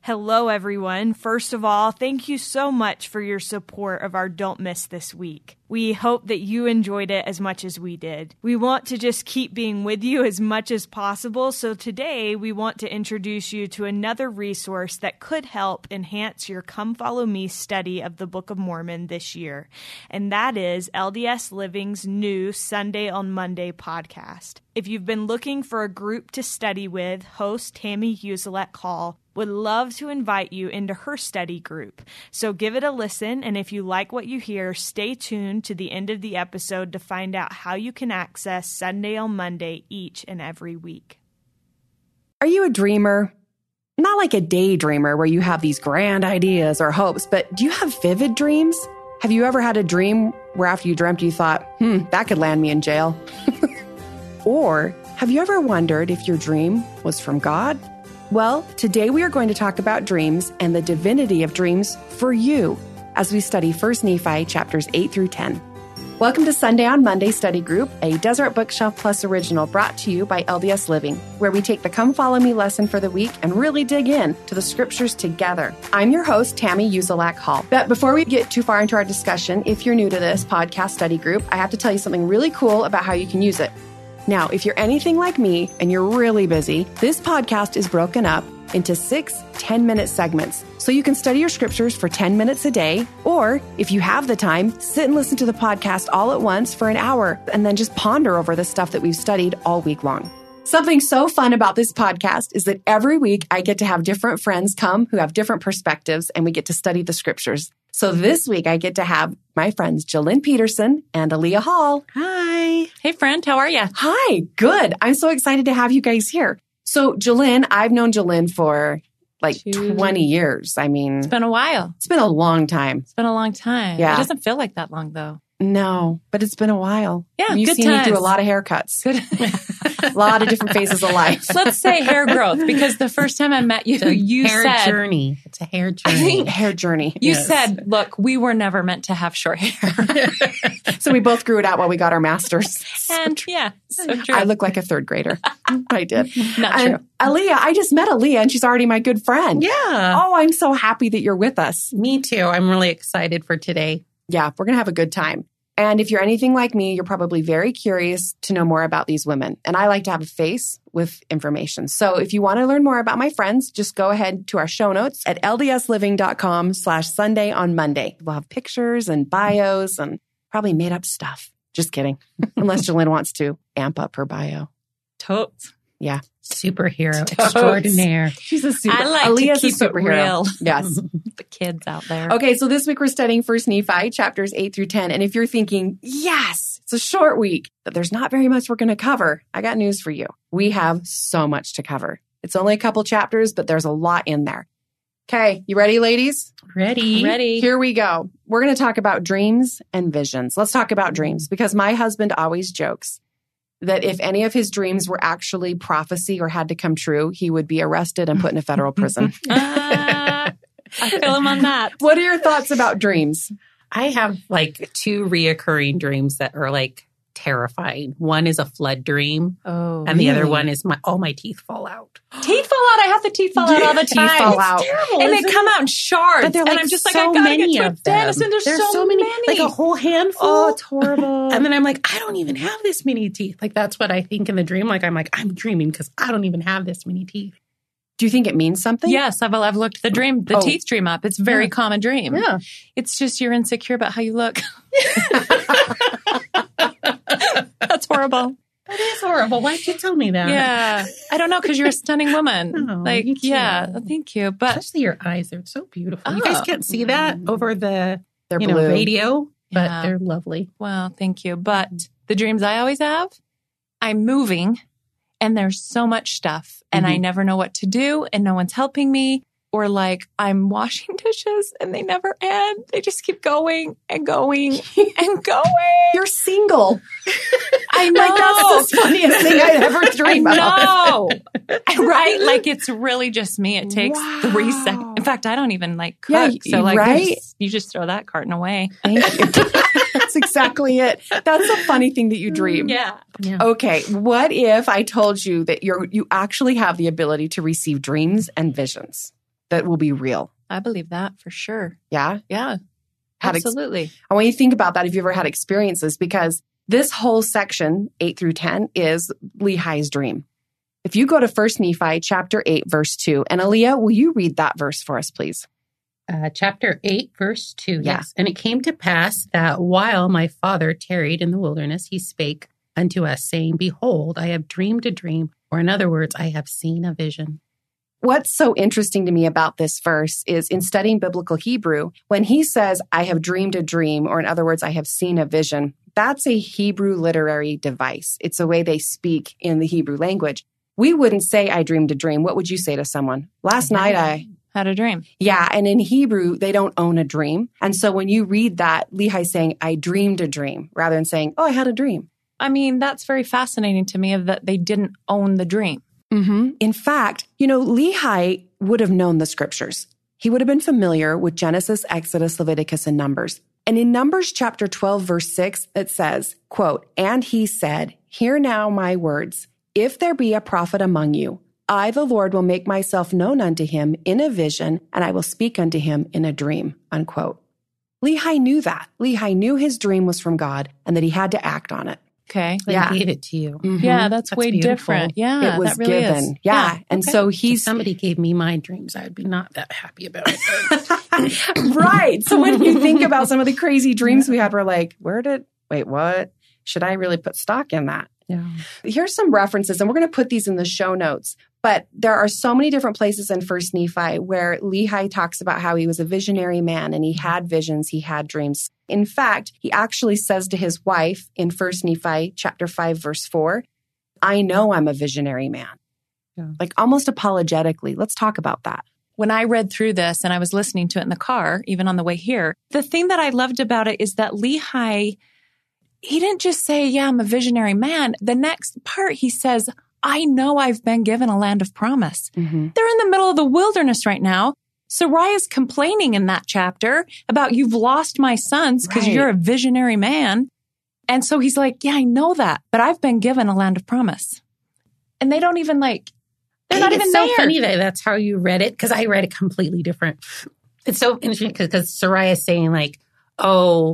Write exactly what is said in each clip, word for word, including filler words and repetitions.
Hello, everyone. First of all, thank you so much for your support of our Don't Miss This Week. We hope that you enjoyed it as much as we did. We want to just keep being with you as much as possible, so today we want to introduce you to another resource that could help enhance your Come Follow Me study of the Book of Mormon this year, and that is L D S Living's new Sunday on Monday podcast. If you've been looking for a group to study with, host Tammy Uzelak Hall would love to invite you into her study group. So give it a listen, and if you like what you hear, stay tuned to the end of the episode to find out how you can access Sunday on Monday each and every week. Are you a dreamer? Not like a daydreamer where you have these grand ideas or hopes, but do you have vivid dreams? Have you ever had a dream where after you dreamt you thought, hmm, that could land me in jail? Or have you ever wondered if your dream was from God? Well, today we are going to talk about dreams and the divinity of dreams for you as we study First Nephi chapters eight through ten. Welcome to Sunday on Monday Study Group, a Deseret Bookshelf Plus original brought to you by L D S Living, where we take the Come Follow Me lesson for the week and really dig in to the scriptures together. I'm your host, Tammy Uzelak Hall. But before we get too far into our discussion, if you're new to this podcast study group, I have to tell you something really cool about how you can use it. Now, if you're anything like me and you're really busy, this podcast is broken up into six ten-minute segments. So you can study your scriptures for ten minutes a day, or if you have the time, sit and listen to the podcast all at once for an hour and then just ponder over the stuff that we've studied all week long. Something so fun about this podcast is that every week I get to have different friends come who have different perspectives and we get to study the scriptures. So this week I get to have my friends Jolynn Peterson and Aaliyah Hall. Hi. Hey, friend. How are you? Hi. Good. I'm so excited to have you guys here. So Jolynn, I've known Jolynn for like Two. twenty years. I mean, it's been a while. It's been a long time. It's been a long time. Yeah. It doesn't feel like that long, though. No, but it's been a while. Yeah, You've good seen times. me do a lot of haircuts. Good. A lot of different phases of life. Let's say hair growth, because the first time I met you, you hair said... journey. It's a hair journey. I think hair journey. You Yes. said, look, we were never meant to have short hair. So we both grew it out while we got our masters. And yeah, so true. I look like a third grader. I did. Not and true. Aaliyah, I just met Aaliyah and she's already my good friend. Yeah. Oh, I'm so happy that you're with us. Me too. I'm really excited for today. Yeah, we're going to have a good time. And if you're anything like me, you're probably very curious to know more about these women. And I like to have a face with information. So if you want to learn more about my friends, just go ahead to our show notes at ldsliving.com slash Sunday on Monday. We'll have pictures and bios and probably made up stuff. Just kidding. Unless Jolynn wants to amp up her bio. Totes. Yeah. Superhero extraordinaire. She's a super. I like Aaliyah's to keep a superhero. it real. Yes. The kids out there. Okay, so this week we're studying First Nephi, chapters eight through ten. And if you're thinking, yes, it's a short week, but there's not very much we're going to cover, I got news for you. We have so much to cover. It's only a couple chapters, but there's a lot in there. Okay, you ready, ladies? Ready. Ready. Here we go. We're going to talk about dreams and visions. Let's talk about dreams, because my husband always jokes that if any of his dreams were actually prophecy or had to come true, he would be arrested and put in a federal prison. uh, I feel him on that. What are your thoughts about dreams? I have like two reoccurring dreams that are like terrifying. One is a flood dream. Oh, and the really? other one is my all my teeth fall out. Teeth fall out. I have the teeth fall out all the Teeth time. fall It's out. terrible. And they come out in shards. But they're and like I'm just like, so I gotta many get to a of them. dentist. And there's, There's so, many. like a whole handful. Oh, it's horrible. And then I'm like, I don't even have this many teeth. Like that's what I think in the dream. Like I'm like, I'm dreaming because I don't even have this many teeth. Do you think it means something? Yes, I've, I've looked the dream, the Oh. teeth dream up. It's a very Yeah. common dream. Yeah. It's just you're insecure about how you look. That's horrible. That is horrible. Why'd you tell me that? Yeah. I don't know, because you're a stunning woman. Oh, like, you too. yeah, thank you. But Especially your eyes. They're so beautiful. You Oh. guys can't see that over the They're you blue. know, radio, but Yeah. they're lovely. well, thank you. But the dreams I always have, I'm moving and there's so much stuff and I Mhm. never know what to do and no one's helping me. Or like I'm washing dishes and they never end. They just keep going and going and going. You're single. I know. Like, that's the funniest thing I'd ever dream I of. know. Right? Like it's really just me. It takes Wow. three seconds. In fact, I don't even like cook. Yeah, so like right? there's- you just throw that carton away. Thank you. That's exactly it. That's a funny thing that you dream. Yeah. Yeah. Okay, what if I told you that you're you actually have the ability to receive dreams and visions? that will be real. I believe that for sure. Yeah? Yeah, Had ex- absolutely. I want you to think about that if you've ever had experiences, because this whole section, eight through ten, is Lehi's dream. If you go to First Nephi chapter eight, verse two, and Aaliyah, will you read that verse for us, please? Uh, chapter eight, verse two, Yeah. yes. And it came to pass that while my father tarried in the wilderness, he spake unto us, saying, Behold, I have dreamed a dream, or in other words, I have seen a vision. What's so interesting to me about this verse is in studying biblical Hebrew, when he says, I have dreamed a dream, or in other words, I have seen a vision, that's a Hebrew literary device. It's a way they speak in the Hebrew language. We wouldn't say, I dreamed a dream. What would you say to someone? Last night, I... Had a dream. Yeah, and in Hebrew, they don't own a dream. And so when you read that, Lehi's saying, I dreamed a dream, rather than saying, oh, I had a dream. I mean, that's very fascinating to me of that they didn't own the dream. Mm-hmm. In fact, you know, Lehi would have known the scriptures. He would have been familiar with Genesis, Exodus, Leviticus, and Numbers. And in Numbers chapter twelve, verse six, it says, quote, and he said, hear now my words. If there be a prophet among you, I, the Lord, will make myself known unto him in a vision, and I will speak unto him in a dream, unquote. Lehi knew that. Lehi knew his dream was from God and that he had to act on it. Okay. They Yeah. gave it to you. Mhm. Yeah, that's, That's way beautiful. different. Yeah, It was that really given. is. Yeah. And okay. so If he's somebody gave me my dreams, I would be not that happy about it. right. So when you think about some of the crazy dreams we had, we're like, where did, wait, what? Should I really put stock in that? Yeah. Here's some references, and we're going to put these in the show notes. But there are so many different places in First Nephi where Lehi talks about how he was a visionary man and he had visions, he had dreams. In fact, he actually says to his wife in First Nephi chapter five, verse four, I know I'm a visionary man. Yeah. Like almost apologetically. Let's talk about that. When I read through this and I was listening to it in the car, even on the way here, the thing that I loved about it is that Lehi, he didn't just say, yeah, I'm a visionary man. The next part, he says, I know I've been given a land of promise. Mm-hmm. They're in the middle of the wilderness right now. Sariah's complaining in that chapter about you've lost my sons because Right. you're a visionary man. And so he's like, yeah, I know that, but I've been given a land of promise. And they don't even like, they're not it's even so there. funny that that's how you read it, because I read it completely different. It's so interesting because Sariah is saying like, oh,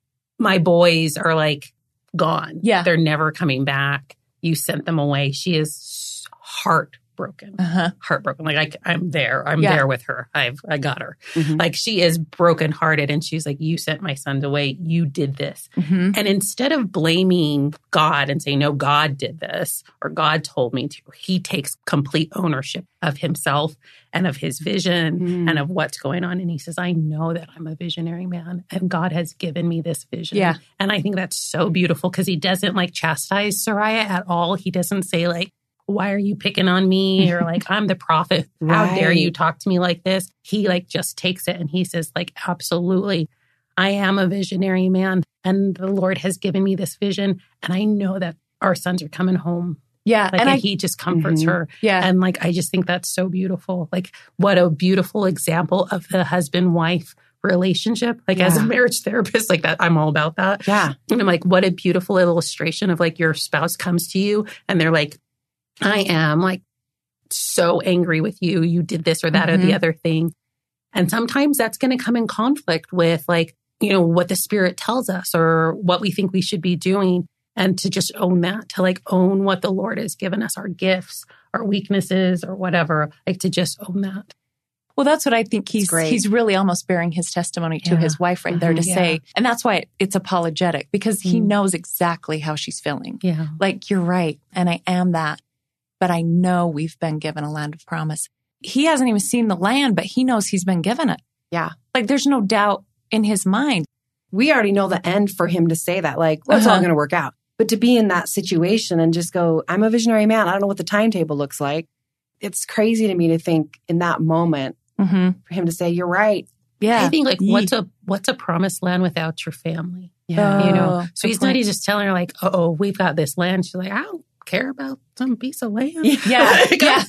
my boys are like gone. Yeah. They're never coming back. You sent them away. She is heartbroken. Uh-huh. Heartbroken. Like I, I'm there. I'm Yeah. there with her. I've I got her. Mhm. Like she is brokenhearted, and she's like, you sent my sons away. You did this. Mm-hmm. And instead of blaming God and saying, no, God did this or God told me to, he takes complete ownership of himself and of his vision Mm. and of what's going on. And he says, I know that I'm a visionary man and God has given me this vision. Yeah. And I think that's so beautiful because he doesn't like chastise Sariah at all. He doesn't say like, why are you picking on me? Or like, I'm the prophet. How dare Right. you talk to me like this? He like just takes it and he says like, absolutely. I am a visionary man and the Lord has given me this vision. And I know that our sons are coming home. Yeah. Like, and and I, he just comforts Mhm. her. yeah. And like, I just think that's so beautiful. Like, what a beautiful example of the husband-wife relationship. Like, as a Yeah. marriage therapist, like that, I'm all about that. Yeah. And I'm like, what a beautiful illustration of like your spouse comes to you and they're like, I am like so angry with you. You did this or that or the Mhm. other thing. And sometimes that's going to come in conflict with like, you know, what the Spirit tells us or what we think we should be doing. And to just own that, to like own what the Lord has given us, our gifts, our weaknesses or whatever, like to just own that. Well, that's what I think he's great. he's really almost bearing his testimony to Yeah. his wife right there to Mhm. Yeah. say, and that's why it's apologetic because he Mm. knows exactly how she's feeling. Yeah. Like, you're right, and I am that, but I know we've been given a land of promise. He hasn't even seen the land, but he knows he's been given it. Yeah. Like, there's no doubt in his mind. We already know the end for him to say that, like, well, it's all Uh-huh. going to work out. But to be in that situation and just go, I'm a visionary man. I don't know what the timetable looks like. It's crazy to me to think in that moment Mm-hmm. for him to say, you're right. Yeah. I think like Ye- what's a what's a promised land without your family? Yeah. You know? Oh, So good he's not point. he's just telling her like, oh, we've got this land. She's like, I don't care about some piece of land. Yeah. Like, Yeah.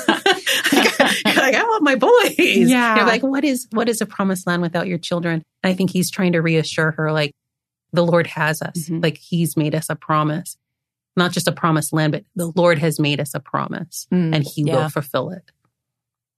You're like, I want my boys. Yeah. You're like, what is what is a promised land without your children? And I think he's trying to reassure her, like, the Lord has us. Mhm. Like he's made us a promise. Not just a promised land, but the Lord has made us a promise Mm, and he yeah. will fulfill it.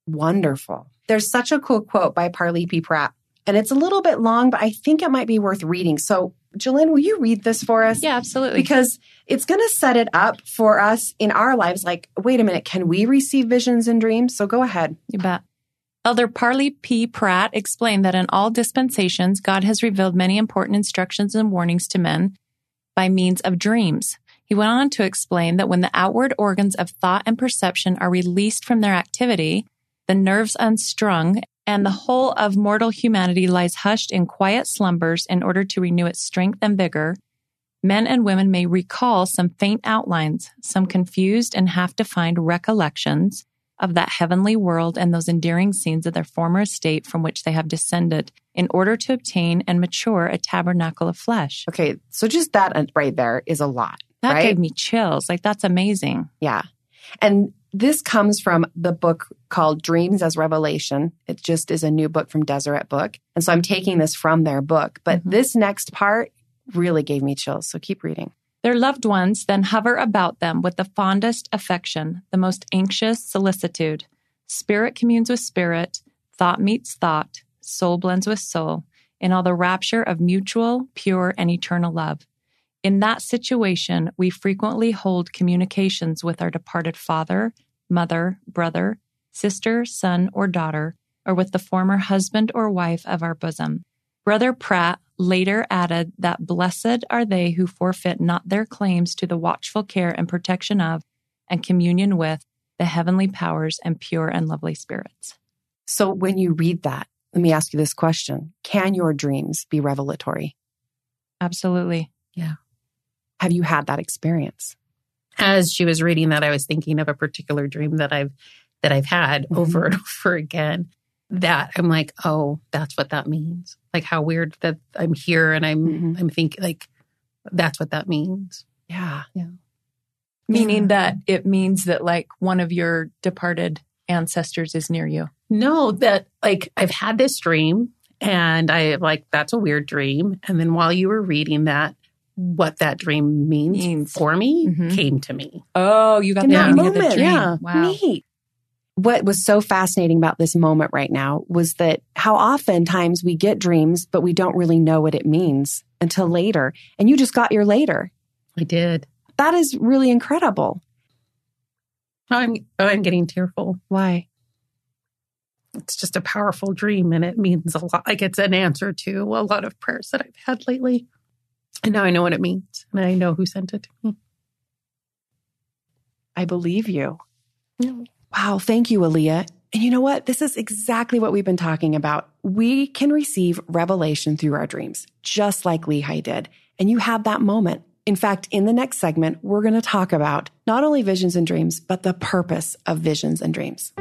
Wonderful. There's such a cool quote by Parley P. Pratt, and it's a little bit long, but I think it might be worth reading. So, Jillian, will you read this for us? Yeah, absolutely. Because it's going to set it up for us in our lives. Like, wait a minute, can we receive visions and dreams? So go ahead. You bet. Elder Parley P. Pratt explained that in all dispensations, God has revealed many important instructions and warnings to men by means of dreams. He went on to explain that when the outward organs of thought and perception are released from their activity, the nerves unstrung, and the whole of mortal humanity lies hushed in quiet slumbers in order to renew its strength and vigor, men and women may recall some faint outlines, some confused and half-defined recollections of that heavenly world and those endearing scenes of their former estate from which they have descended in order to obtain and mature a tabernacle of flesh. Okay, so just that right there is a lot. That right? gave me chills. Like, that's amazing. Yeah. And this comes from the book called Dreams as Revelation. It just is a new book from Deseret Book. And so I'm taking this from their book. But mm-hmm. this next part really gave me chills. So keep reading. Their loved ones then hover about them with the fondest affection, the most anxious solicitude. Spirit communes with spirit, thought meets thought, soul blends with soul, in all the rapture of mutual, pure, and eternal love. In that situation, we frequently hold communications with our departed father, mother, brother, sister, son, or daughter, or with the former husband or wife of our bosom. Brother Pratt later added that blessed are they who forfeit not their claims to the watchful care and protection of and communion with the heavenly powers and pure and lovely spirits. So when you read that, let me ask you this question. Can your dreams be revelatory? Absolutely. Yeah. Have you had that experience? As she was reading that, I was thinking of a particular dream that I've that I've had mm-hmm. over and over again. That I'm like, oh, that's what that means. Like, how weird that I'm here and I'm mm-hmm. I'm thinking like that's what that means. Yeah, yeah. Meaning yeah. that it means that like one of your departed ancestors is near you. No, that like I've had this dream and I like that's a weird dream. And then while you were reading that, what that dream means, means. for me mm-hmm. came to me. Oh, you got in the that meaning moment. of the dream. Yeah, wow. Neat. What was so fascinating about this moment right now was that how oftentimes we get dreams, but we don't really know what it means until later. And you just got your later. I did. That is really incredible. I'm I'm getting tearful. Why? It's just a powerful dream and it means a lot. Like it's an answer to a lot of prayers that I've had lately. And now I know what it means. And I know who sent it to me. I believe you. Yeah. Wow. Thank you, Aaliyah. And you know what? This is exactly what we've been talking about. We can receive revelation through our dreams, just like Lehi did. And you had that moment. In fact, in the next segment, we're going to talk about not only visions and dreams, but the purpose of visions and dreams.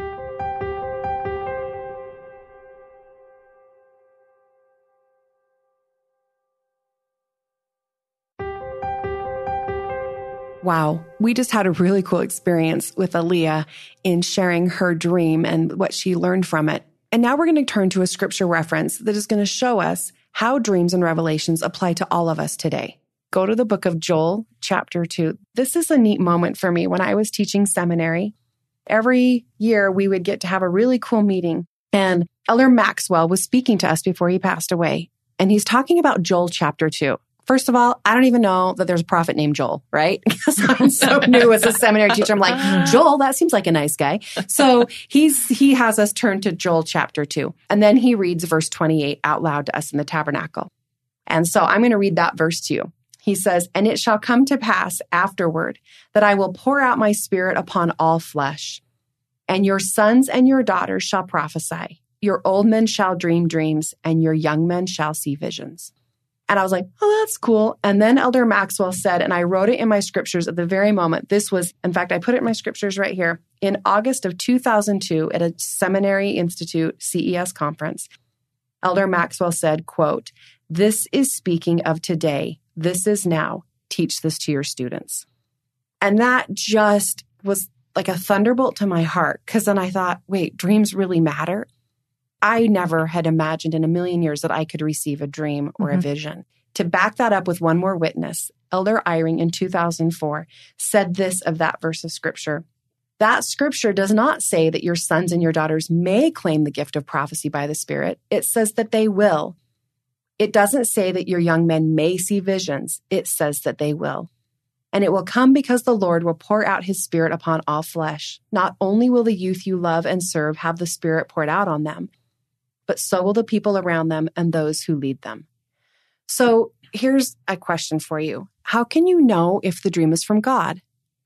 Wow. We just had a really cool experience with Aaliyah in sharing her dream and what she learned from it. And now we're going to turn to a scripture reference that is going to show us how dreams and revelations apply to all of us today. Go to the book of Joel, chapter two. This is a neat moment for me. When I was teaching seminary, every year we would get to have a really cool meeting. And Elder Maxwell was speaking to us before he passed away. And he's talking about Joel chapter two. First of all, I don't even know that there's a prophet named Joel, right? Because I'm so new as a seminary teacher. I'm like, Joel, that seems like a nice guy. So he's he has us turn to Joel chapter two. And then he reads verse twenty-eight out loud to us in the tabernacle. And so I'm going to read that verse to you. He says, "And it shall come to pass afterward that I will pour out my spirit upon all flesh. And your sons and your daughters shall prophesy. Your old men shall dream dreams, and your young men shall see visions." And I was like, oh, that's cool. And then Elder Maxwell said, and I wrote it in my scriptures at the very moment. This was, in fact, I put it in my scriptures right here. In August of two thousand two, at a Seminary Institute C E S conference, Elder Maxwell said, quote, "This is speaking of today. This is now. Teach this to your students." And that just was like a thunderbolt to my heart. Because then I thought, wait, dreams really matter? I never had imagined in a million years that I could receive a dream or mm-hmm. a vision. To back that up with one more witness, Elder Eyring in two thousand four said this of that verse of scripture, That scripture does not say that your sons and your daughters may claim the gift of prophecy by the Spirit. It says that they will. It doesn't say that your young men may see visions. It says that they will. And it will come because the Lord will pour out his Spirit upon all flesh. Not only will the youth you love and serve have the Spirit poured out on them, but so will the people around them and those who lead them. So here's a question for you. How can you know if the dream is from God?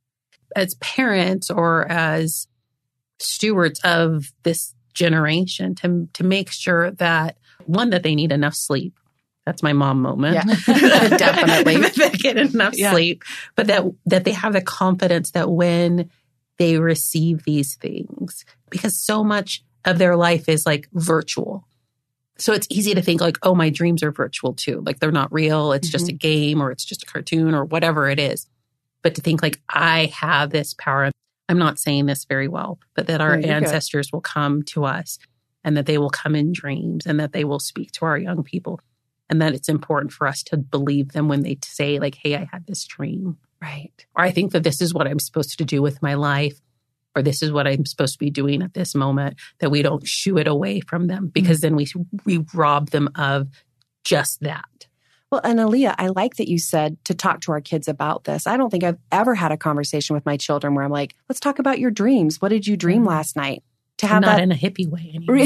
As parents or as stewards of this generation, to, to make sure that, one, that they need enough sleep. That's my mom moment. Yeah, definitely. That they get enough yeah. sleep, but that, that they have the confidence that when they receive these things, because so much of their life is like virtual. So it's easy to think like, oh, my dreams are virtual too. Like they're not real. It's mm-hmm. just a game or it's just a cartoon or whatever it is. But to think like, I have this power. I'm not saying this very well, but that our no, ancestors good. will come to us and that they will come in dreams and that they will speak to our young people. And that it's important for us to believe them when they say like, hey, I had this dream. Right. Or I think that this is what I'm supposed to do with my life. Or this is what I'm supposed to be doing at this moment, that we don't shoo it away from them because mm-hmm. then we we rob them of just that. Well, and Aaliyah, I like that you said to talk to our kids about this. I don't think I've ever had a conversation with my children where I'm like, let's talk about your dreams. What did you dream mm-hmm. last night? To have Not that in a hippie way anymore.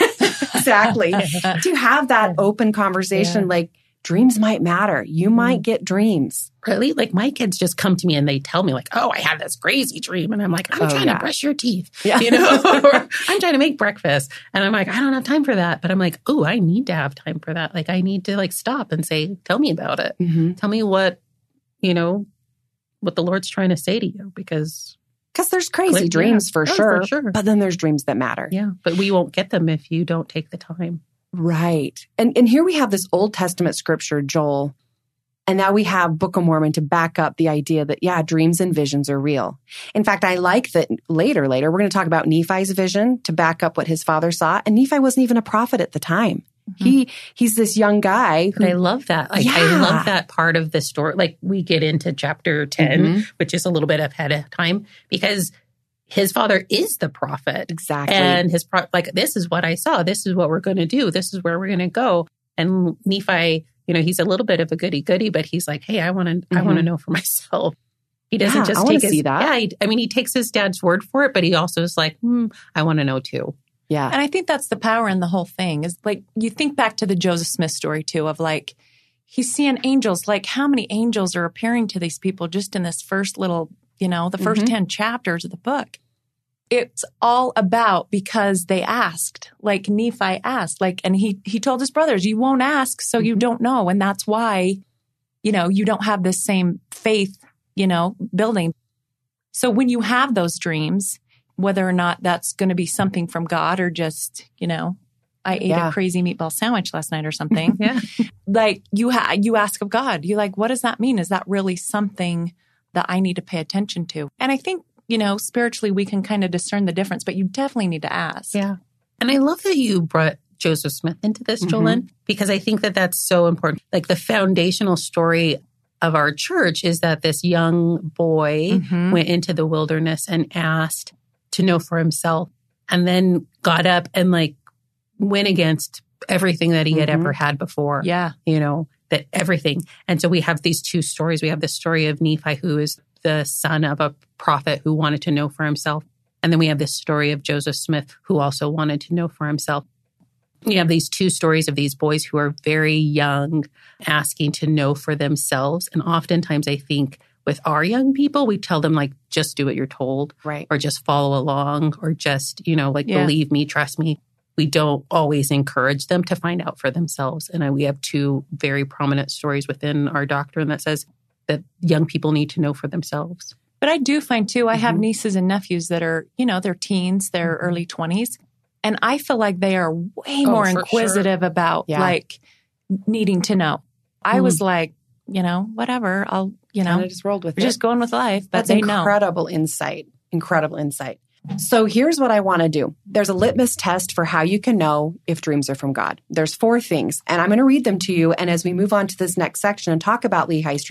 Exactly. To have that open conversation, yeah. like dreams might matter. You mm-hmm. might get dreams. Or at least, like, my kids just come to me and they tell me, like, oh, I had this crazy dream. And I'm like, I'm oh, trying yeah. to brush your teeth. Yeah. You know, or I'm trying to make breakfast. And I'm like, I don't have time for that. But I'm like, oh, I need to have time for that. Like, I need to, like, stop and say, tell me about it. Mm-hmm. Tell me what, you know, what the Lord's trying to say to you. Because... Because there's crazy like, dreams yeah. for, oh, sure, for sure. But then there's dreams that matter. Yeah, but we won't get them if you don't take the time. Right. And and here we have this Old Testament scripture, Joel. And now we have Book of Mormon to back up the idea that, yeah, dreams and visions are real. In fact, I like that later, later, we're going to talk about Nephi's vision to back up what his father saw. And Nephi wasn't even a prophet at the time. Mm-hmm. He he's this young guy. Who, I love that. Like, yeah. I love that part of the story. Like, we get into chapter ten, mm-hmm. which is a little bit ahead of time, because his father is the prophet. Exactly. And his pro- like, this is what I saw. This is what we're going to do. This is where we're going to go. And Nephi, you know, he's a little bit of a goody goody, but he's like, hey, I want to, mm-hmm. I want to know for myself. He doesn't yeah, just I take his, see that. yeah. He, I mean, he takes his dad's word for it, but he also is like, hmm, I want to know too. Yeah. And I think that's the power in the whole thing is like, you think back to the Joseph Smith story too, of like, he's seeing angels, like how many angels are appearing to these people just in this first little, you know, the first mm-hmm. ten chapters of the book. It's all about because they asked, like Nephi asked, like, and he, he told his brothers, you won't ask, so mm-hmm. you don't know. And that's why, you know, you don't have this same faith, you know, building. So when you have those dreams, whether or not that's going to be something from God or just, you know, I ate yeah. a crazy meatball sandwich last night or something. yeah. Like you ha- you ask of God, you're like, what does that mean? Is that really something that I need to pay attention to? And I think, you know, spiritually we can kind of discern the difference, but you definitely need to ask. Yeah. And I love that you brought Joseph Smith into this, mm-hmm. Jolene, because I think that that's so important. Like the foundational story of our church is that this young boy mm-hmm. went into the wilderness and asked to know for himself, and then got up and like went against everything that he had mm-hmm. ever had before. Yeah. You know, that everything. And so we have these two stories. We have the story of Nephi, who is the son of a prophet who wanted to know for himself. And then we have this story of Joseph Smith, who also wanted to know for himself. You have these two stories of these boys who are very young, asking to know for themselves. And oftentimes I think with our young people, we tell them like, just do what you're told, right? Or just follow along, or just, you know, like, yeah. believe me, trust me. We don't always encourage them to find out for themselves. And I, we have two very prominent stories within our doctrine that says that young people need to know for themselves. But I do find too, I mm-hmm. have nieces and nephews that are, you know, they're teens, they're mm-hmm. early twenties. And I feel like they are way oh, more inquisitive sure. about yeah. like needing to know. I mm. was like, you know, whatever, I'll, you know, Kinda just rolled with we're it. Just going with life. But That's they know. Incredible insight. Incredible insight. So here's what I want to do. There's a litmus test for how you can know if dreams are from God. There's four things, and I'm going to read them to you. And as we move on to this next section and talk about Lehi's dream,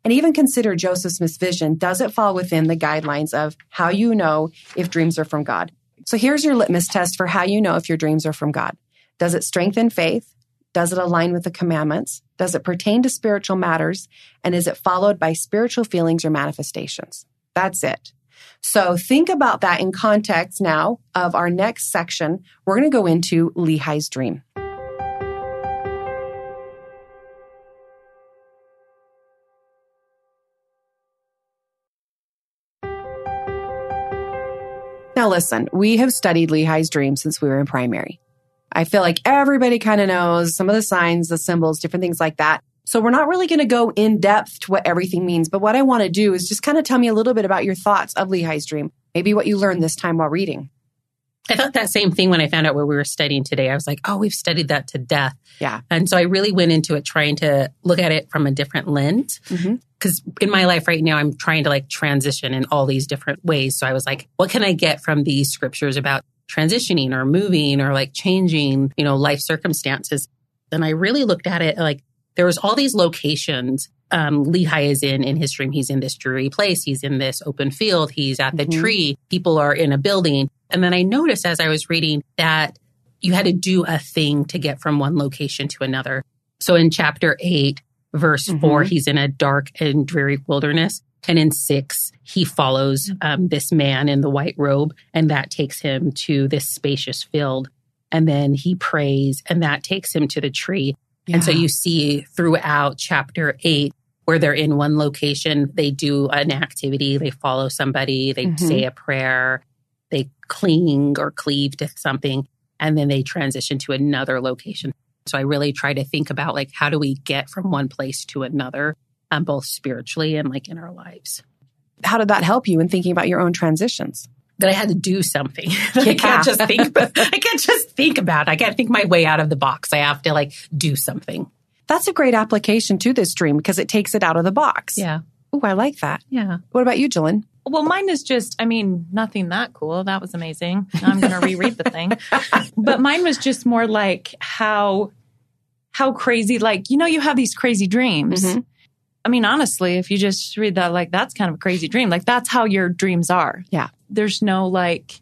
and even consider Joseph Smith's vision. Does it fall within the guidelines of how you know if dreams are from God? So here's your litmus test for how you know if your dreams are from God. Does it strengthen faith? Does it align with the commandments? Does it pertain to spiritual matters? And is it followed by spiritual feelings or manifestations? That's it. So think about that in context now of our next section. We're going to go into Lehi's dream. Now listen, we have studied Lehi's dream since we were in primary. I feel like everybody kind of knows some of the signs, the symbols, different things like that. So we're not really going to go in depth to what everything means. But what I want to do is just kind of tell me a little bit about your thoughts of Lehi's dream. Maybe what you learned this time while reading. I thought that same thing when I found out what we were studying today. I was like, oh, we've studied that to death. Yeah. And so I really went into it trying to look at it from a different lens. Mm-hmm. Because in my life right now, I'm trying to like transition in all these different ways. So I was like, what can I get from these scriptures about transitioning or moving or like changing, you know, life circumstances? And I really looked at it like there was all these locations um, Lehi is in, in his dream. He's in this dreary place. He's in this open field. He's at the mm-hmm. tree. People are in a building. And then I noticed as I was reading that you had to do a thing to get from one location to another. So in chapter eight, verse mm-hmm. four, he's in a dark and dreary wilderness. And in six, he follows um, this man in the white robe, and that takes him to this spacious field. And then he prays, and that takes him to the tree. Yeah. And so you see throughout chapter eight, where they're in one location, they do an activity, they follow somebody, they mm-hmm. say a prayer, they cling or cleave to something, and then they transition to another location. So I really try to think about like, how do we get from one place to another, um, both spiritually and like in our lives. How did that help you in thinking about your own transitions? That I had to do something. Yeah. I can't just think about, I can't just think about it. I can't think my way out of the box. I have to like do something. That's a great application to this dream because it takes it out of the box. Yeah. Oh, I like that. Yeah. What about you, Jillian? Well, mine is just, I mean, nothing that cool. That was amazing. Now I'm going to reread the thing. But mine was just more like how, how crazy, like, you know, you have these crazy dreams. Mm-hmm. I mean, honestly, if you just read that, like, that's kind of a crazy dream. Like, that's how your dreams are. Yeah. There's no, like,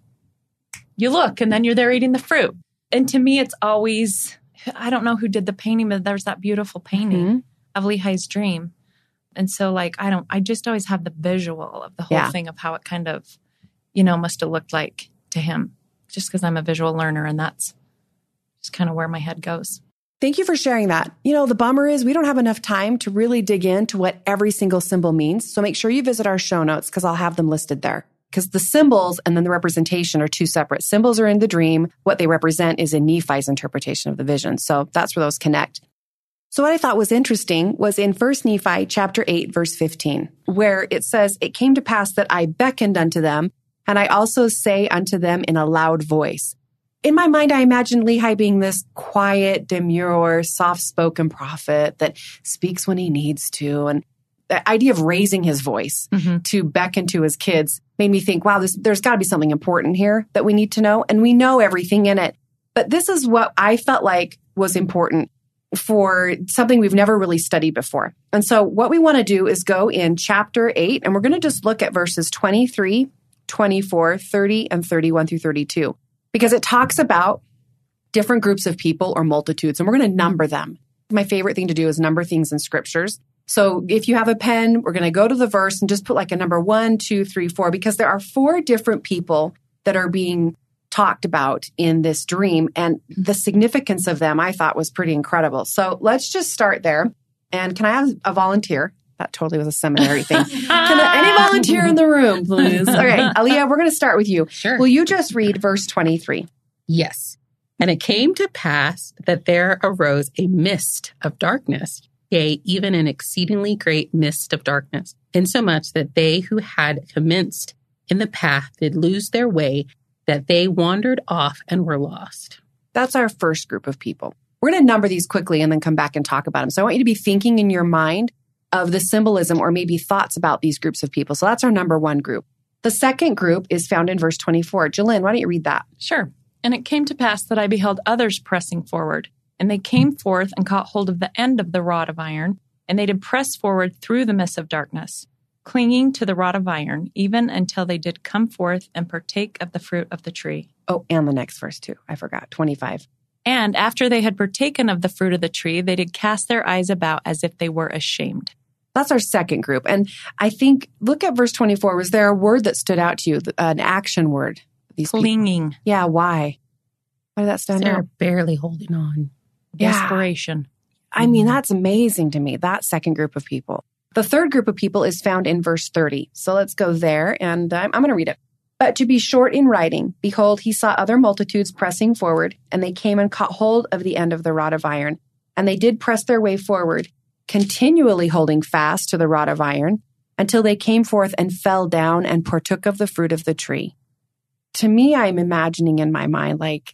you look and then you're there eating the fruit. And to me, it's always, I don't know who did the painting, but there's that beautiful painting mm-hmm. of Lehi's dream. And so, like, I don't, I just always have the visual of the whole yeah. thing of how it kind of, you know, must have looked like to him, just because I'm a visual learner, and that's just kind of where my head goes. Thank you for sharing that. You know, the bummer is we don't have enough time to really dig into what every single symbol means. So make sure you visit our show notes because I'll have them listed there. Because the symbols and then the representation are two separate. Symbols are in the dream. What they represent is in Nephi's interpretation of the vision. So that's where those connect. So what I thought was interesting was in First Nephi chapter eight, verse fifteen, where it says, "It came to pass that I beckoned unto them, and I also say unto them in a loud voice." In my mind, I imagine Lehi being this quiet, demure, soft-spoken prophet that speaks when he needs to. And the idea of raising his voice mm-hmm. to beckon to his kids made me think, wow, this, there's got to be something important here that we need to know. And we know everything in it. But this is what I felt like was important for something we've never really studied before. And so what we want to do is go in chapter eight, and we're going to just look at verses twenty-three, twenty-four, thirty, and thirty-one through thirty-two, because it talks about different groups of people or multitudes, and we're going to number them. My favorite thing to do is number things in scriptures. So if you have a pen, we're going to go to the verse and just put like a number one, two, three, four, because there are four different people that are being talked about in this dream. And the significance of them, I thought, was pretty incredible. So let's just start there. And can I have a volunteer? That totally was a seminary thing. Can I, any volunteer in the room, please? All right, Aaliyah, we're going to start with you. Sure. Will you just read verse twenty-three? Yes. "And it came to pass that there arose a mist of darkness, yea, even an exceedingly great mist of darkness, insomuch that they who had commenced in the path did lose their way, that they wandered off and were lost." That's our first group of people. We're going to number these quickly and then come back and talk about them. So I want you to be thinking in your mind of the symbolism or maybe thoughts about these groups of people. So that's our number one group. The second group is found in verse twenty-four. Jillian, why don't you read that? Sure. "And it came to pass that I beheld others pressing forward, and they came forth and caught hold of the end of the rod of iron, And they did press forward through the midst of darkness, clinging to the rod of iron, even until they did come forth and partake of the fruit of the tree. Oh, and the next verse too. I forgot. twenty-five. And after they had partaken of the fruit of the tree, they did cast their eyes about as if they were ashamed. That's our second group. And I think, look at verse twenty-four. Was there a word that stood out to you? An action word? These Clinging. People? Yeah, why? Why did that stand They're out? barely holding on. Yeah. Desperation. I mean, that's amazing to me, that second group of people. The third group of people is found in verse thirty. So let's go there, and I'm, I'm going to read it. But to be short in writing, behold, he saw other multitudes pressing forward, and they came and caught hold of the end of the rod of iron. And they did press their way forward, continually holding fast to the rod of iron, until they came forth and fell down and partook of the fruit of the tree. To me, I'm imagining in my mind, like,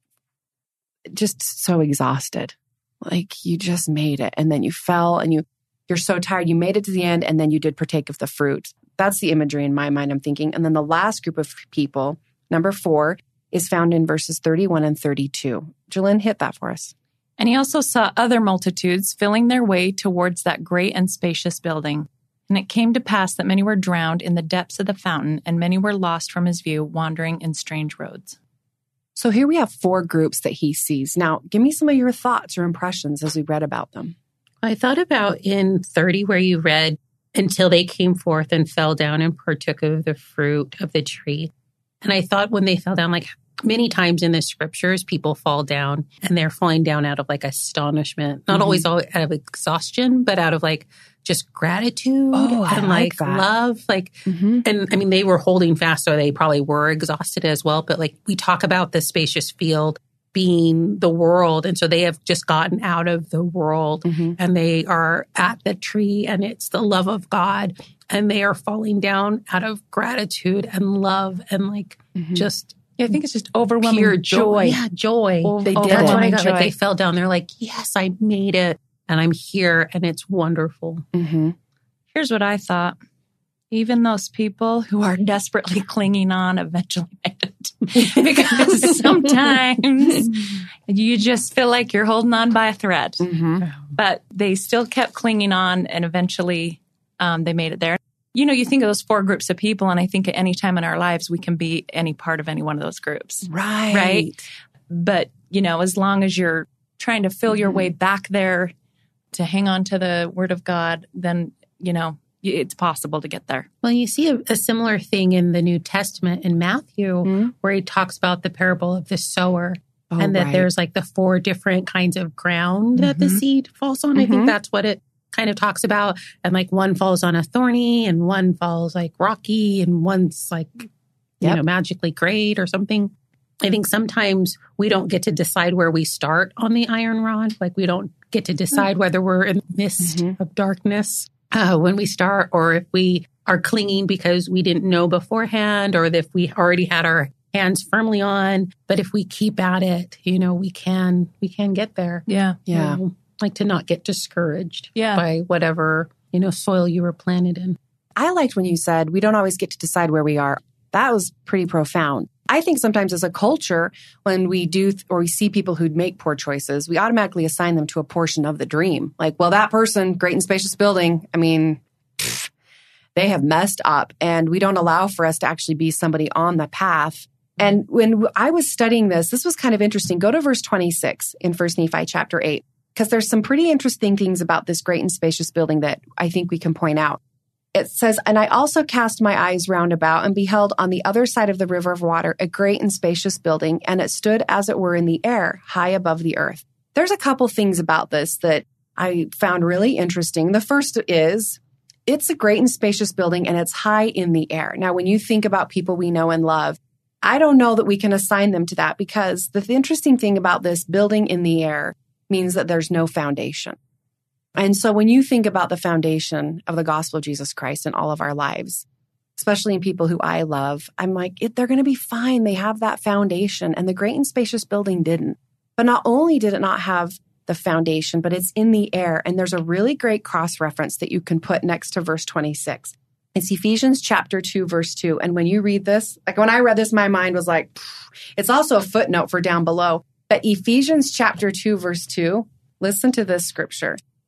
just so exhausted. Like, you just made it, and then you fell, and you, you're so tired. You made it to the end, and then you did partake of the fruit. That's the imagery in my mind, I'm thinking. And then the last group of people, number four, is found in verses thirty-one and thirty-two. Jalen, hit that for us. And he also saw other multitudes filling their way towards that great and spacious building. And it came to pass that many were drowned in the depths of the fountain, and many were lost from his view, wandering in strange roads. So here we have four groups that he sees. Now, give me some of your thoughts or impressions as we read about them. I thought about in thirty where you read, until they came forth and fell down and partook of the fruit of the tree. And I thought when they fell down, like many times in the scriptures, people fall down and they're falling down out of like astonishment, not mm-hmm. always out of exhaustion, but out of like just gratitude oh, and like, like love. Like, mm-hmm. and I mean, they were holding fast, so they probably were exhausted as well. But like we talk about the spacious field being the world. And so they have just gotten out of the world mm-hmm. and they are at the tree and it's the love of God and they are falling down out of gratitude and love and like mm-hmm. just Yeah, I think it's just overwhelming pure joy. Yeah, joy. O- They did That's it. what I got. joy. Like they fell down. They're like, yes, I made it and I'm here and it's wonderful. Mm-hmm. Here's what I thought. Even those people who are desperately clinging on eventually made it. Because sometimes you just feel like you're holding on by a thread. Mm-hmm. But they still kept clinging on and eventually um, they made it there. You know, you think of those four groups of people, and I think at any time in our lives, we can be any part of any one of those groups. Right. Right. But, you know, as long as you're trying to feel your Mm-hmm. way back there to hang on to the word of God, then, you know, it's possible to get there. Well, you see a, a similar thing in the New Testament in Matthew, Mm-hmm. where he talks about the parable of the sower Oh, and that right. there's like the four different kinds of ground that the Mhm. seed falls on. I Mhm. think that's what it kind of talks about. And like one falls on a thorny and one falls like rocky and one's like, you Yep. know, magically great or something. I think sometimes we don't get to decide where we start on the iron rod. Like we don't get to decide whether we're in the midst Mhm. of darkness uh, when we start, or if we are clinging because we didn't know beforehand, or if we already had our hands firmly on. But if we keep at it, you know, we can, we can get there. Yeah. Yeah. You know, like to not get discouraged Yeah. by whatever, you know, soil you were planted in. I liked when you said we don't always get to decide where we are. That was pretty profound. I think sometimes as a culture, when we do th- or we see people who make poor choices, we automatically assign them to a portion of the dream. Like, well, that person, great and spacious building, I mean, pfft, they have messed up. And we don't allow for us to actually be somebody on the path. And when I was studying this, this was kind of interesting. Go to verse twenty-six in First Nephi chapter eight, because there's some pretty interesting things about this great and spacious building that I think we can point out. It says, and I also cast my eyes round about and beheld on the other side of the river of water a great and spacious building, and it stood as it were in the air, high above the earth. There's a couple things about this that I found really interesting. The first is, it's a great and spacious building, and it's high in the air. Now, when you think about people we know and love, I don't know that we can assign them to that, because the interesting thing about this building in the air means that there's no foundation. And so when you think about the foundation of the gospel of Jesus Christ in all of our lives, especially in people who I love, I'm like, it, they're going to be fine. They have that foundation. And the great and spacious building didn't. But not only did it not have the foundation, but it's in the air. And there's a really great cross-reference that you can put next to verse twenty-six. It's Ephesians chapter two, verse two. And when you read this, like when I read this, my mind was like, it's also a footnote for down below. But Ephesians chapter two, verse two, listen to this scripture.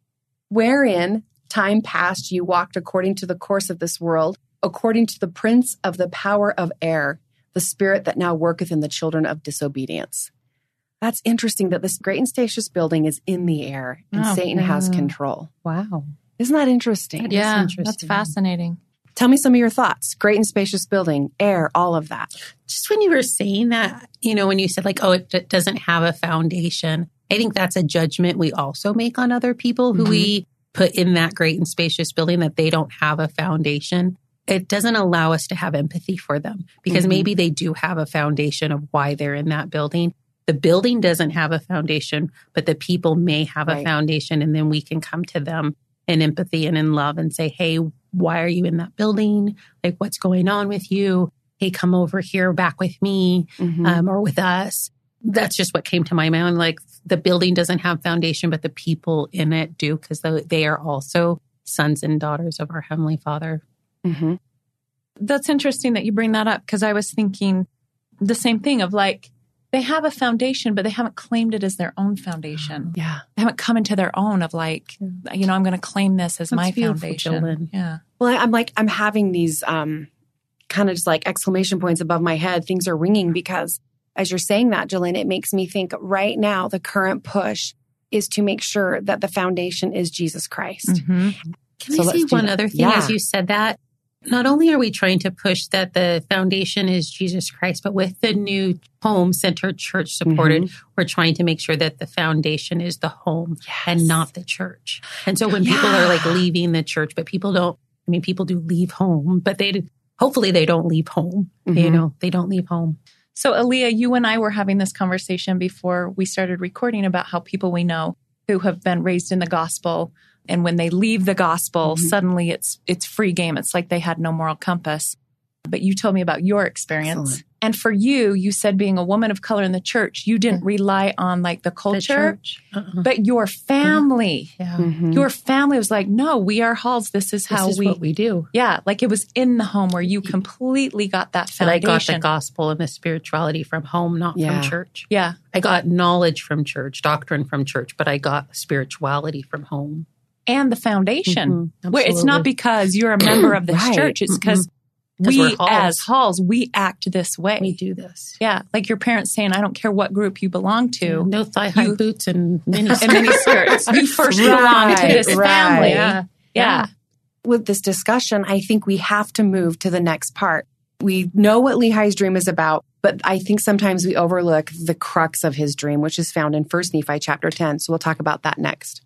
wherein time past you walked according to the course of this world, according to the prince of the power of air, the spirit that now worketh in the children of disobedience. That's interesting that this great and spacious building is in the air and Oh, Satan yeah. has control. Wow. Isn't that interesting? That is Yeah, interesting. that's fascinating. Tell me some of your thoughts. Great and spacious building, air, all of that. Just when you were saying that, you know, when you said like, oh, it d- doesn't have a foundation, I think that's a judgment we also make on other people who Mhm. we put in that great and spacious building that they don't have a foundation. It doesn't allow us to have empathy for them because Mhm. maybe they do have a foundation of why they're in that building. The building doesn't have a foundation, but the people may have a Right. foundation. And then we can come to them in empathy and in love and say, hey, why are you in that building? Like, what's going on with you? Hey, come over here back with me Mhm. um, or with us. That's just what came to my mind. Like, the building doesn't have foundation, but the people in it do because they are also sons and daughters of our Heavenly Father. Mhm. That's interesting that you bring that up because I was thinking the same thing of like, they have a foundation, but they haven't claimed it as their own foundation. Yeah. They haven't come into their own of like, you know, I'm going to claim this as That's my beautiful, foundation. Jolyn. Yeah. Well, I- I'm like, I'm having these um, kind of just like exclamation points above my head. Things are ringing because as you're saying that, Jolene, it makes me think right now, the current push is to make sure that the foundation is Jesus Christ. Mm-hmm. Can So I let's say do one that. other thing Yeah. as you said that? Not only are we trying to push that the foundation is Jesus Christ, but with the new home-centered church supported, Mm-hmm. we're trying to make sure that the foundation is the home Yes. and not the church. And so when people are like Yeah. leaving the church, but people don't, I mean, people do leave home, but they do, hopefully they don't leave home. You Mhm. know, they don't leave home. So, Aaliyah, you and I were having this conversation before we started recording about how people we know who have been raised in the gospel, and when they leave the gospel, Mhm. suddenly it's it's free game. It's like they had no moral compass. But you told me about your experience. Excellent. And for you, you said being a woman of color in the church, you didn't rely on like the The culture, church. Uh-uh. but your family. Yeah. Mhm. Your family was like, no, we are Halls. This is how This is we, what we do. yeah, like it was in the home where you completely got that But I foundation. got the gospel and the spirituality from home, not Yeah. from church. Yeah. I got knowledge from church, doctrine from church, but I got spirituality from home. And the foundation. Mhm. Where it's not Absolutely. because you're a member of this Right. church. It's because 'Cause we, we're Halls. as Halls, we act this way. We do this. Yeah. Like your parents saying, I don't care what group you belong to. No thigh-high You- boots and mini And mini skirts. You first belong to this Right, family. right. Yeah. Yeah. With this discussion, I think we have to move to the next part. We know what Lehi's dream is about, but I think sometimes we overlook the crux of his dream, which is found in First Nephi chapter ten. So we'll talk about that next.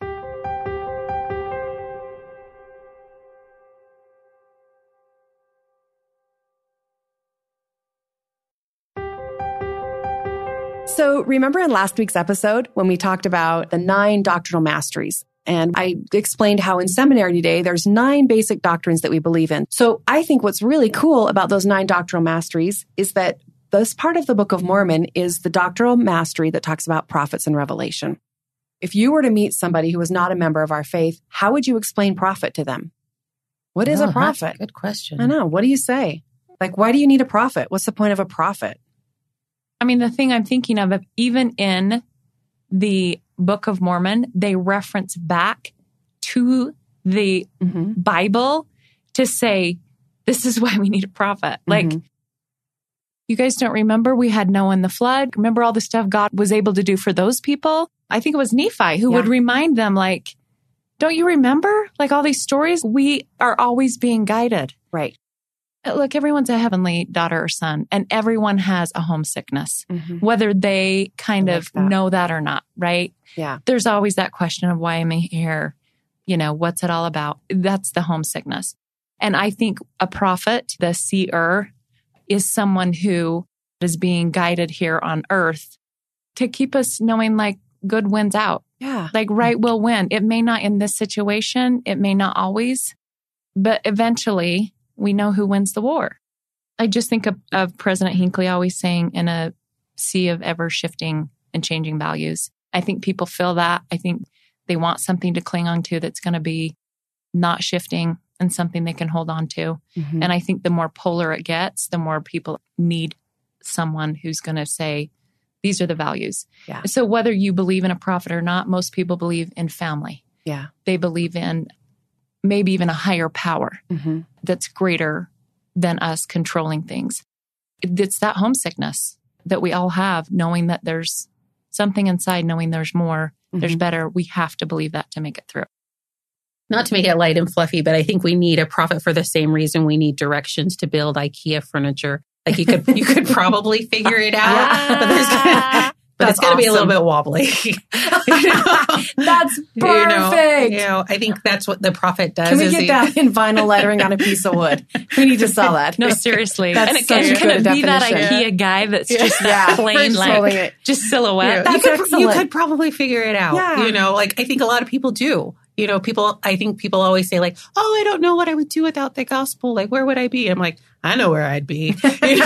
So remember in last week's episode when we talked about the nine doctrinal masteries? And I explained how in seminary today, there's nine basic doctrines that we believe in. So I think what's really cool about those nine doctrinal masteries is that this part of the Book of Mormon is the doctrinal mastery that talks about prophets and revelation. If you were to meet somebody who was not a member of our faith, how would you explain prophet to them? What is Oh, a that's prophet? good question. I know. What do you say? Like, why do you need a prophet? What's the point of a prophet? I mean, the thing I'm thinking of, even in the Book of Mormon, they reference back to the Mm-hmm. Bible to say, this is why we need a prophet. Like, Mhm. you guys don't remember we had Noah in the flood? Remember all the stuff God was able to do for those people? I think it was Nephi who Yeah. would remind them, like, don't you remember? Like all these stories, we are always being guided. Right. Look, everyone's a heavenly daughter or son, and everyone has a homesickness, Mm-hmm. whether they kind I of like that. know that or not, right? Yeah. There's always that question of why am I here? You know, what's it all about? That's the homesickness. And I think a prophet, the seer, is someone who is being guided here on earth to keep us knowing like good wins out, Yeah. like right will win. It may not in this situation, it may not always, but eventually we know who wins the war. I just think of, of President Hinckley always saying in a sea of ever shifting and changing values. I think people feel that. I think they want something to cling on to that's going to be not shifting and something they can hold on to. Mhm. And I think the more polar it gets, the more people need someone who's going to say, these are the values. Yeah. So whether you believe in a prophet or not, most people believe in family. Yeah. They believe in maybe even a higher power Mm-hmm. that's greater than us controlling things. It's that homesickness that we all have, knowing that there's something inside, knowing there's more, mm-hmm. there's better. We have to believe that to make it through. Not to make it light and fluffy, but I think we need a prophet for the same reason we need directions to build IKEA furniture. Like you could, you could probably figure it out, Yeah. but there's gonna, but That's it's going to be a little awesome. bit wobbly. You know? That's perfect. You know, you know, I think that's what the prophet does. Can we is get he, that in vinyl lettering on a piece of wood? We need to sell that. No, seriously. That's and it such can, a can good it be that definition. IKEA guy that's just Yeah. that plain, First holding like, it. just silhouette? You, That's could, you excellent. could probably figure it out. Yeah. You know, like I think a lot of people do. You know, people, I think people always say like, oh, I don't know what I would do without the gospel. Like, where would I be? I'm like, I know where I'd be. You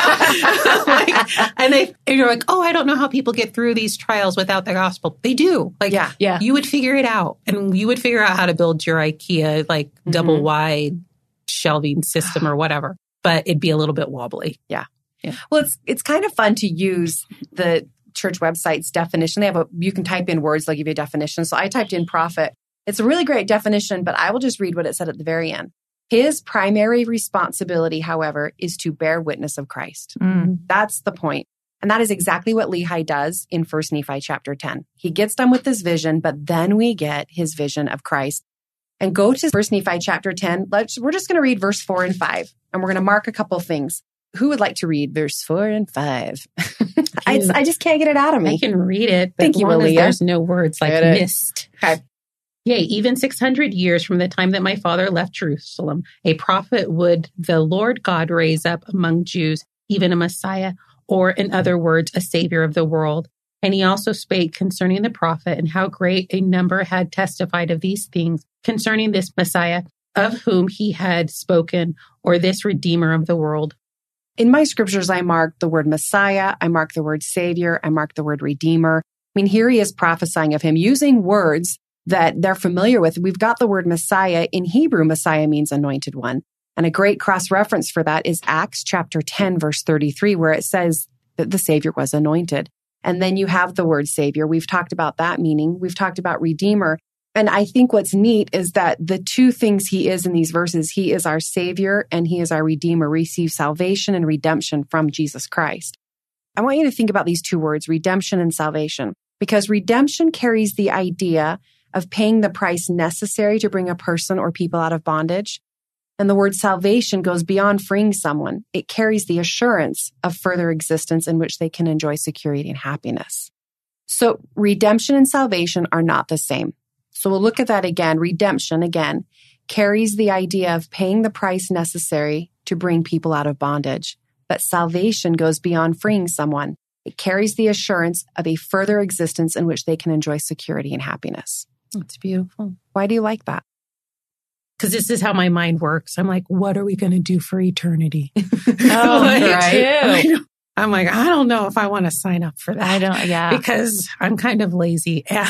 know? Like, and they, and you're like, oh, I don't know how people get through these trials without the gospel. They do. Like, Yeah. Yeah. you would figure it out. And you would figure out how to build your IKEA, like Mm-hmm. double wide shelving system or whatever. But it'd be a little bit wobbly. Yeah. Well, it's it's kind of fun to use the church website's definition. They have a, you can type in words, they'll give you a definition. So I typed in prophet. It's a really great definition, but I will just read what it said at the very end. His primary responsibility, however, is to bear witness of Christ. Mm. That's the point. And that is exactly what Lehi does in First Nephi chapter ten. He gets done with this vision, but then we get his vision of Christ. And go to First Nephi chapter ten. Let's, we're just going to read verse four and five, and we're going to mark a couple things. Who would like to read verse four and five? I, I just can't get it out of me. I can read it, but Thank as you, long as Aaliyah. there's no words like Get it. missed. Okay. Yea, even six hundred years from the time that my father left Jerusalem, a prophet would the Lord God raise up among Jews, even a Messiah, or in other words, a savior of the world. And he also spake concerning the prophet and how great a number had testified of these things concerning this Messiah, of whom he had spoken, or this Redeemer of the world. In my scriptures, I marked the word Messiah. I marked the word Savior. I marked the word Redeemer. I mean, here he is prophesying of him using words that they're familiar with. We've got the word Messiah. In Hebrew, Messiah means anointed one. And a great cross-reference for that is Acts chapter ten, verse thirty-three, where it says that the Savior was anointed. And then you have the word Savior. We've talked about that meaning. We've talked about Redeemer. And I think what's neat is that the two things he is in these verses, he is our Savior and he is our Redeemer, receive salvation and redemption from Jesus Christ. I want you to think about these two words, redemption and salvation, because redemption carries the idea of paying the price necessary to bring a person or people out of bondage. And the word salvation goes beyond freeing someone. It carries the assurance of further existence in which they can enjoy security and happiness. So redemption and salvation are not the same. So we'll look at that again. Redemption, again, carries the idea of paying the price necessary to bring people out of bondage. But salvation goes beyond freeing someone. It carries the assurance of a further existence in which they can enjoy security and happiness. That's beautiful. Why do you like that? Because this is how my mind works. I'm like, what are we going to do for eternity? Oh, Like, me right. too. I'm like, I don't know if I want to sign up for that. I don't, yeah. Because I'm kind of lazy. And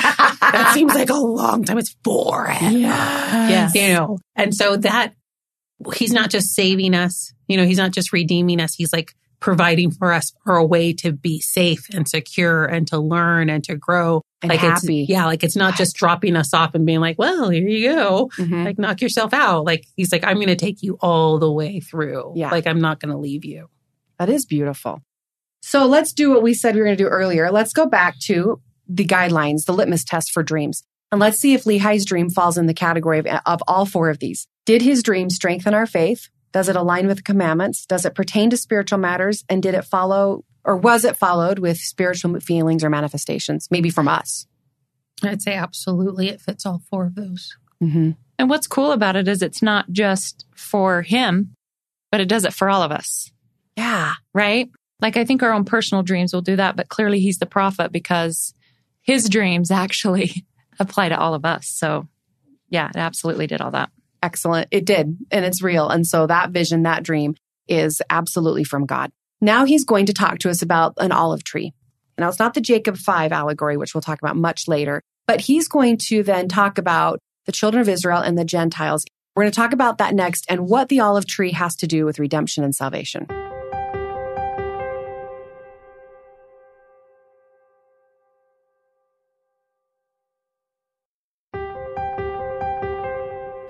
that seems like a long time. It's forever. Yes. You know, and so that he's not just saving us, you know, he's not just redeeming us. He's like providing for us for a way to be safe and secure and to learn and to grow. And like happy. It's, yeah. Like it's not just dropping us off and being like, well, here you go. Mhm. Like knock yourself out. Like he's like, I'm going to take you all the way through. Yeah. Like I'm not going to leave you. That is beautiful. So let's do what we said we were going to do earlier. Let's go back to the guidelines, the litmus test for dreams. And let's see if Lehi's dream falls in the category of, of all four of these. Did his dream strengthen our faith? Does it align with the commandments? Does it pertain to spiritual matters? And did it follow, or was it followed with spiritual feelings or manifestations, maybe from us? I'd say absolutely. It fits all four of those. Mm-hmm. And what's cool about it is it's not just for him, but it does it for all of us, Yeah. right? Like I think our own personal dreams will do that, but clearly he's the prophet because his dreams actually apply to all of us. So yeah, it absolutely did all that. Excellent. It did. And it's real. And so that vision, that dream is absolutely from God. Now he's going to talk to us about an olive tree. Now it's not the Jacob five allegory, which we'll talk about much later, but he's going to then talk about the children of Israel and the Gentiles. We're going to talk about that next and what the olive tree has to do with redemption and salvation.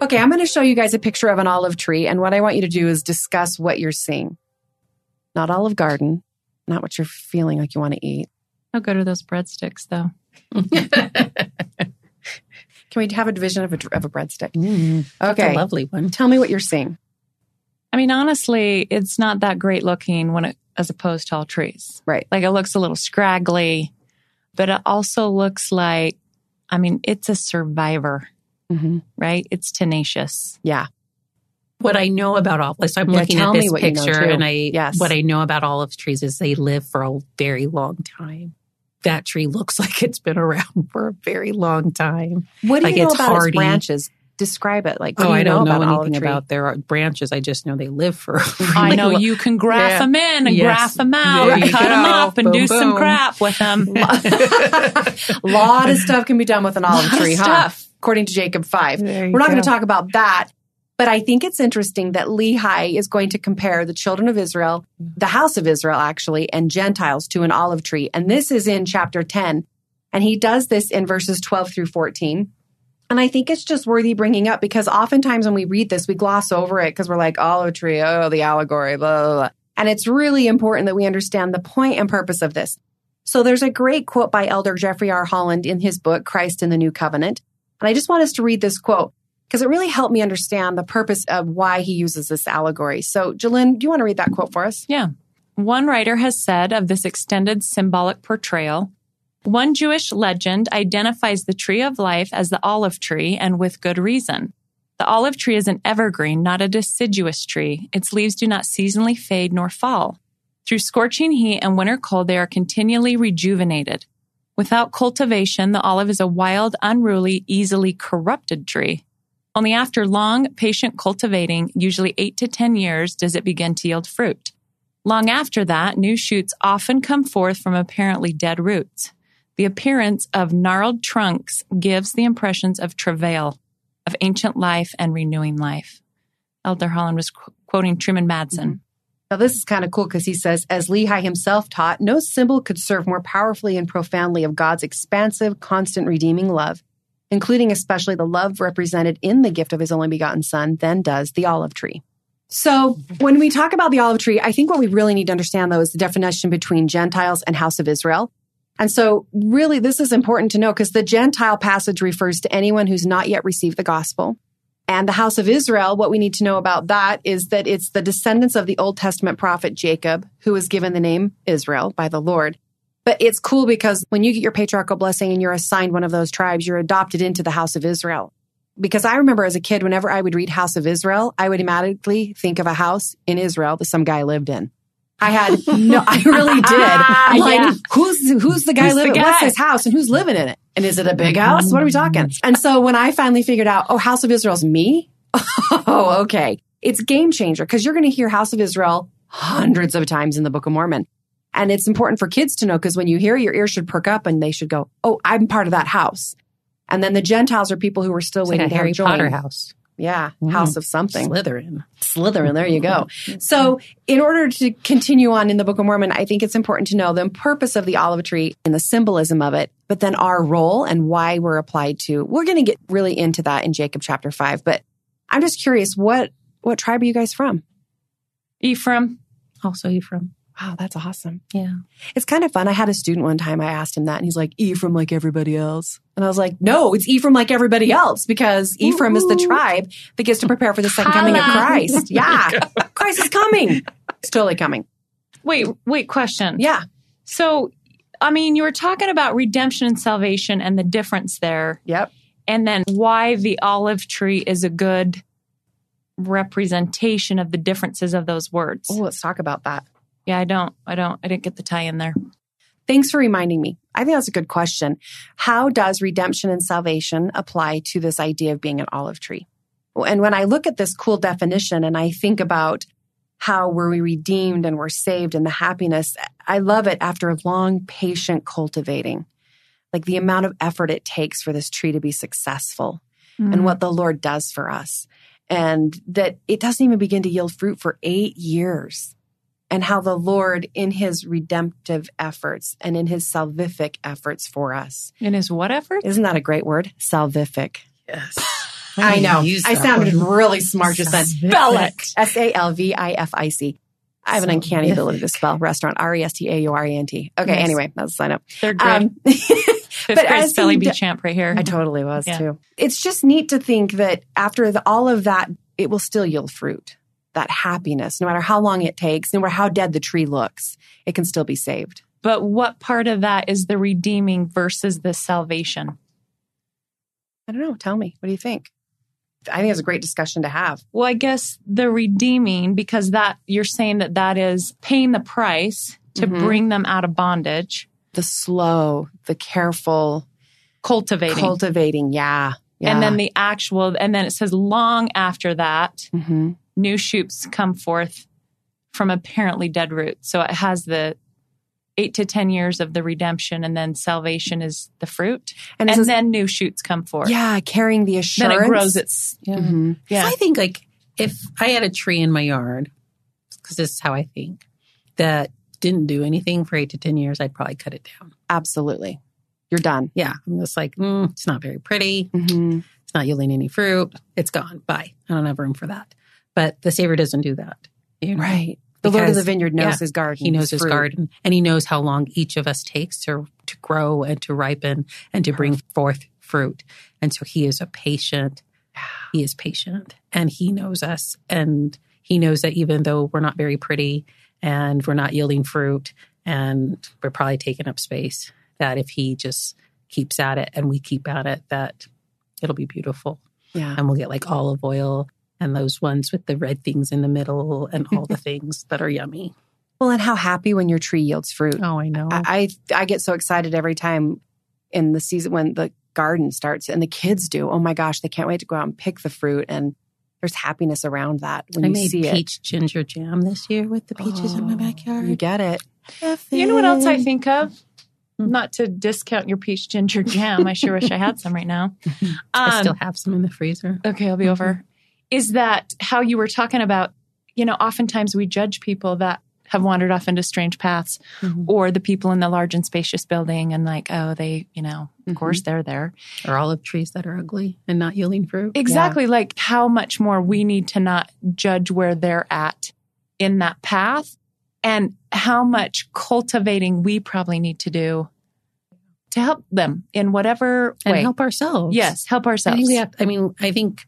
Okay, I'm going to show you guys a picture of an olive tree. And what I want you to do is discuss what you're seeing. Not Olive Garden, not what you're feeling like you want to eat. I'll go to those breadsticks, though. Can we have a division of a, of a breadstick? Mm, okay. That's a lovely one. Tell me what you're seeing. I mean, honestly, it's not that great looking when it, as opposed to all trees. Right. Like it looks a little scraggly, but it also looks like, I mean, it's a survivor, Mm-hmm. right? It's tenacious. Yeah. What I know about olive, so I'm Yeah, looking tell at me this what you know, picture, too. and I Yes. what I know about olive trees is they live for a very long time. That tree looks like it's been around for a very long time. What do Like you know it's about hardy. its branches? Describe it. Like, what Oh, do you I don't know, know, about anything olive tree? about their branches. I just know they live for. a I really know lo- you can graph Yeah. them in and Yes. graph them out, There and you cut them go. up and Boom, do some boom. crap with them. A lot of stuff can be done with an olive Lot of tree, huh? stuff. According to Jacob five. There you We're not going to go. talk about that. But I think it's interesting that Lehi is going to compare the children of Israel, the house of Israel actually, and Gentiles to an olive tree. And this is in chapter ten. And he does this in verses twelve through fourteen. And I think it's just worthy bringing up because oftentimes when we read this, we gloss over it because we're like, olive tree, oh, the allegory, blah, blah, blah. And it's really important that we understand the point and purpose of this. So there's a great quote by Elder Jeffrey R. Holland in his book, Christ in the New Covenant. And I just want us to read this quote because it really helped me understand the purpose of why he uses this allegory. So, Jalyn, do you want to read that quote for us? Yeah. One writer has said of this extended symbolic portrayal, one Jewish legend identifies the tree of life as the olive tree, and with good reason. The olive tree is an evergreen, not a deciduous tree. Its leaves do not seasonally fade nor fall. Through scorching heat and winter cold, they are continually rejuvenated. Without cultivation, the olive is a wild, unruly, easily corrupted tree. Only after long, patient cultivating, usually eight to ten years, does it begin to yield fruit. Long after that, new shoots often come forth from apparently dead roots. The appearance of gnarled trunks gives the impressions of travail, of ancient life and renewing life. Elder Holland was qu- quoting Truman Madsen. Mm-hmm. Now, this is kind of cool because he says, as Lehi himself taught, no symbol could serve more powerfully and profoundly of God's expansive, constant, redeeming love, including especially the love represented in the gift of his only begotten Son, than does the olive tree. So when we talk about the olive tree, I think what we really need to understand, though, is the definition between Gentiles and house of Israel. And so really, this is important to know because the Gentile passage refers to anyone who's not yet received the gospel. And the house of Israel, what we need to know about that is that it's the descendants of the Old Testament prophet Jacob, who was given the name Israel by the Lord. But it's cool because when you get your patriarchal blessing and you're assigned one of those tribes, you're adopted into the house of Israel. Because I remember as a kid, whenever I would read House of Israel, I would automatically think of a house in Israel that some guy lived in. I had no, I really did. I'm like, Yeah. who's who's the guy Who's the living? guy? What's this house and who's living in it? And is it a big house? What are we talking? And so when I finally figured out, oh, House of Israel's me. Oh, okay. It's game changer because you're going to hear House of Israel hundreds of times in the Book of Mormon. And it's important for kids to know because when you hear, your ears should perk up and they should go, oh, I'm part of that house. And then the Gentiles are people who are still It's waiting like a to Harry have joined. Potter house. Yeah, Mm. house of something. Slytherin. Slytherin, there you go. So in order to continue on in the Book of Mormon, I think it's important to know the purpose of the olive tree and the symbolism of it, but then our role and why we're applied to. We're going to get really into that in Jacob chapter five, but I'm just curious, what what tribe are you guys from? Ephraim. Also Ephraim. Wow, that's awesome. Yeah. It's kind of fun. I had a student one time, I asked him that, and he's like, Ephraim like everybody else. And I was like, no, it's Ephraim like everybody else, because Ephraim is the tribe that gets to prepare for the second coming of Christ. Yeah, Christ is coming. It's totally coming. Wait, wait, question. Yeah. So, I mean, you were talking about redemption and salvation and the difference there. Yep. And then why the olive tree is a good representation of the differences of those words. Oh, let's talk about that. Yeah, I don't, I don't, I didn't get the tie in there. Thanks for reminding me. I think that's a good question. How does redemption and salvation apply to this idea of being an olive tree? And when I look at this cool definition and I think about how we're redeemed and we're saved and the happiness, I love it after a long, patient cultivating, like the amount of effort it takes for this tree to be successful Mm. and what the Lord does for us. And that it doesn't even begin to yield fruit for eight years. And how the Lord, in his redemptive efforts and in his salvific efforts for us. In his what effort? Isn't that a great word? Salvific. Yes. I know. Use I that sounded one. really smart just then. Spell it. S A L V I F I C. I have an uncanny Salvific. ability to spell restaurant. R E S T A U R E N T. Okay, Nice. anyway, that's a sign up. Third grade. Um, Fifth but grade as spelling he bee d- champ right here. I totally was Yeah. too. It's just neat to think that after the, all of that, it will still yield fruit. That happiness, no matter how long it takes, no matter how dead the tree looks, it can still be saved. But what part of that is the redeeming versus the salvation? I don't know. Tell me. What do you think? I think it's a great discussion to have. Well, I guess the redeeming, because that you're saying that that is paying the price to Mhm. bring them out of bondage, The slow, the careful, cultivating. cultivating. Yeah. yeah. And then the actual, and then it says long after that, Mhm. new shoots come forth from apparently dead roots. So it has the eight to ten years of the redemption, and then salvation is the fruit. And And, it says- then new shoots come forth. Yeah, carrying the Then assurance. it grows its, yeah. Mhm. yeah. I think like if I had a tree in my yard, because this is how I think, that didn't do anything for eight to ten years, I'd probably cut it down. Absolutely. You're done. Yeah. I'm just like, mm, it's not very pretty. Mhm. It's not yielding any fruit. It's gone. Bye. I don't have room for that. But the Savior doesn't do that. You know? Right. The Lord of the Because, Vineyard knows yeah, his garden. He knows his fruit. garden, and he knows how long each of us takes to to grow and to ripen and to bring forth fruit. And so he is a patient. He is patient, and he knows us, and he knows that even though we're not very pretty and we're not yielding fruit and we're probably taking up space, that if he just keeps at it and we keep at it, that it'll be beautiful, Yeah. and we'll get like olive oil and those ones with the red things in the middle and all the things that are yummy. Well, and how happy when your tree yields fruit. Oh, I know. I, I I get so excited every time in the season when the garden starts, and the kids do. Oh my gosh, they can't wait to go out and pick the fruit, and there's happiness around that when I you made see peach ginger jam this year with the it. peaches in my Oh, backyard. You get it. You know what else I think of? Hmm. Not to discount your peach ginger jam. I sure wish I had some right now. I Um, still have some in the freezer. Okay, I'll be over. Is that how you were talking about, you know, oftentimes we judge people that have wandered off into strange paths, Mhm. or the people in the large and spacious building, and like, oh, they, you know, of Mhm. course they're there. Or olive trees that are ugly and not yielding fruit. Exactly. Like how much more we need to not judge where they're at in that path, and how much cultivating we probably need to do to help them in whatever And way. help ourselves. Yes, help I ourselves. think we have, I mean, I think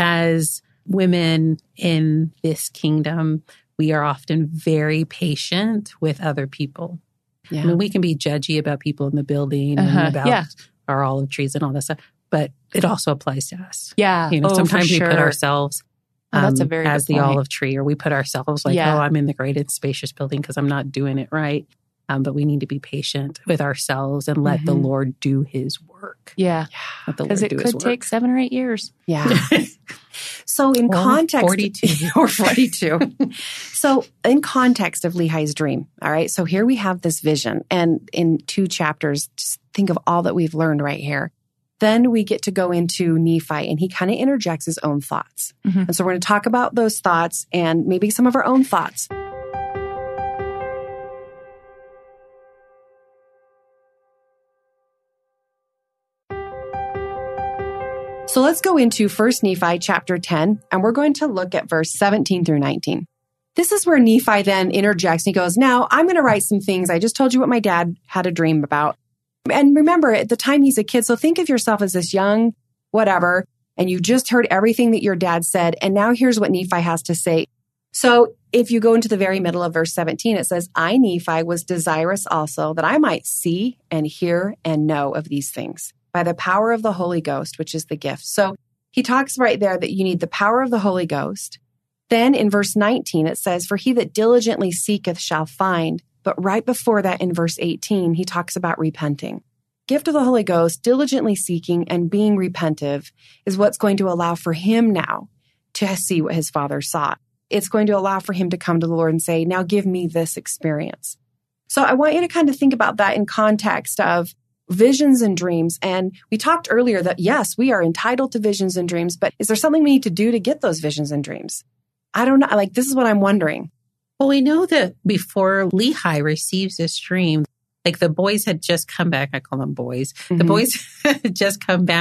as women in this kingdom, we are often very patient with other people. Yeah. I mean, we can be judgy about people in the building Uh-huh. and about Yeah. our olive trees and all that stuff, but it also applies to us. yeah. You know, Oh, sometimes for we put sure. ourselves Oh, that's a um, very as good the point. olive tree, or we put ourselves like, Yeah. oh, I'm in the great and spacious building because I'm not doing it right. Um, but we need to be patient with ourselves and let the Mhm. Lord do his work. Yeah. Let the Lord Because it do his could work. take seven or eight years. Yeah. So in Or context, forty-two. or forty-two. So in context of Lehi's dream, all right. So here we have this vision, and in two chapters, just think of all that we've learned right here. Then we get to go into Nephi, and he kind of interjects his own thoughts. Mhm. And so we're going to talk about those thoughts and maybe some of our own thoughts. So let's go into First Nephi chapter ten, and we're going to look at verse seventeen through nineteen. This is where Nephi then interjects and he goes, now I'm going to write some things. I just told you what my dad had a dream about. And remember, at the time he's a kid, so think of yourself as this young whatever, and you just heard everything that your dad said. And now here's what Nephi has to say. So if you go into the very middle of verse seventeen, it says, I, Nephi, was desirous also that I might see and hear and know of these things by the power of the Holy Ghost, which is the gift. So he talks right there that you need the power of the Holy Ghost. Then in verse nineteen, it says, for he that diligently seeketh shall find. But right before that in verse eighteen, he talks about repenting. Gift of the Holy Ghost, diligently seeking and being repentive is what's going to allow for him now to see what his father saw. It's going to allow for him to come to the Lord and say, now give me this experience. So I want you to kind of think about that in context of visions and dreams. And we talked earlier that, yes, we are entitled to visions and dreams, but is there something we need to do to get those visions and dreams? I don't know. Like, this is what I'm wondering. Well, we know that before Lehi receives this dream, like the boys had just come back. I call them boys. The Mhm. boys had just come back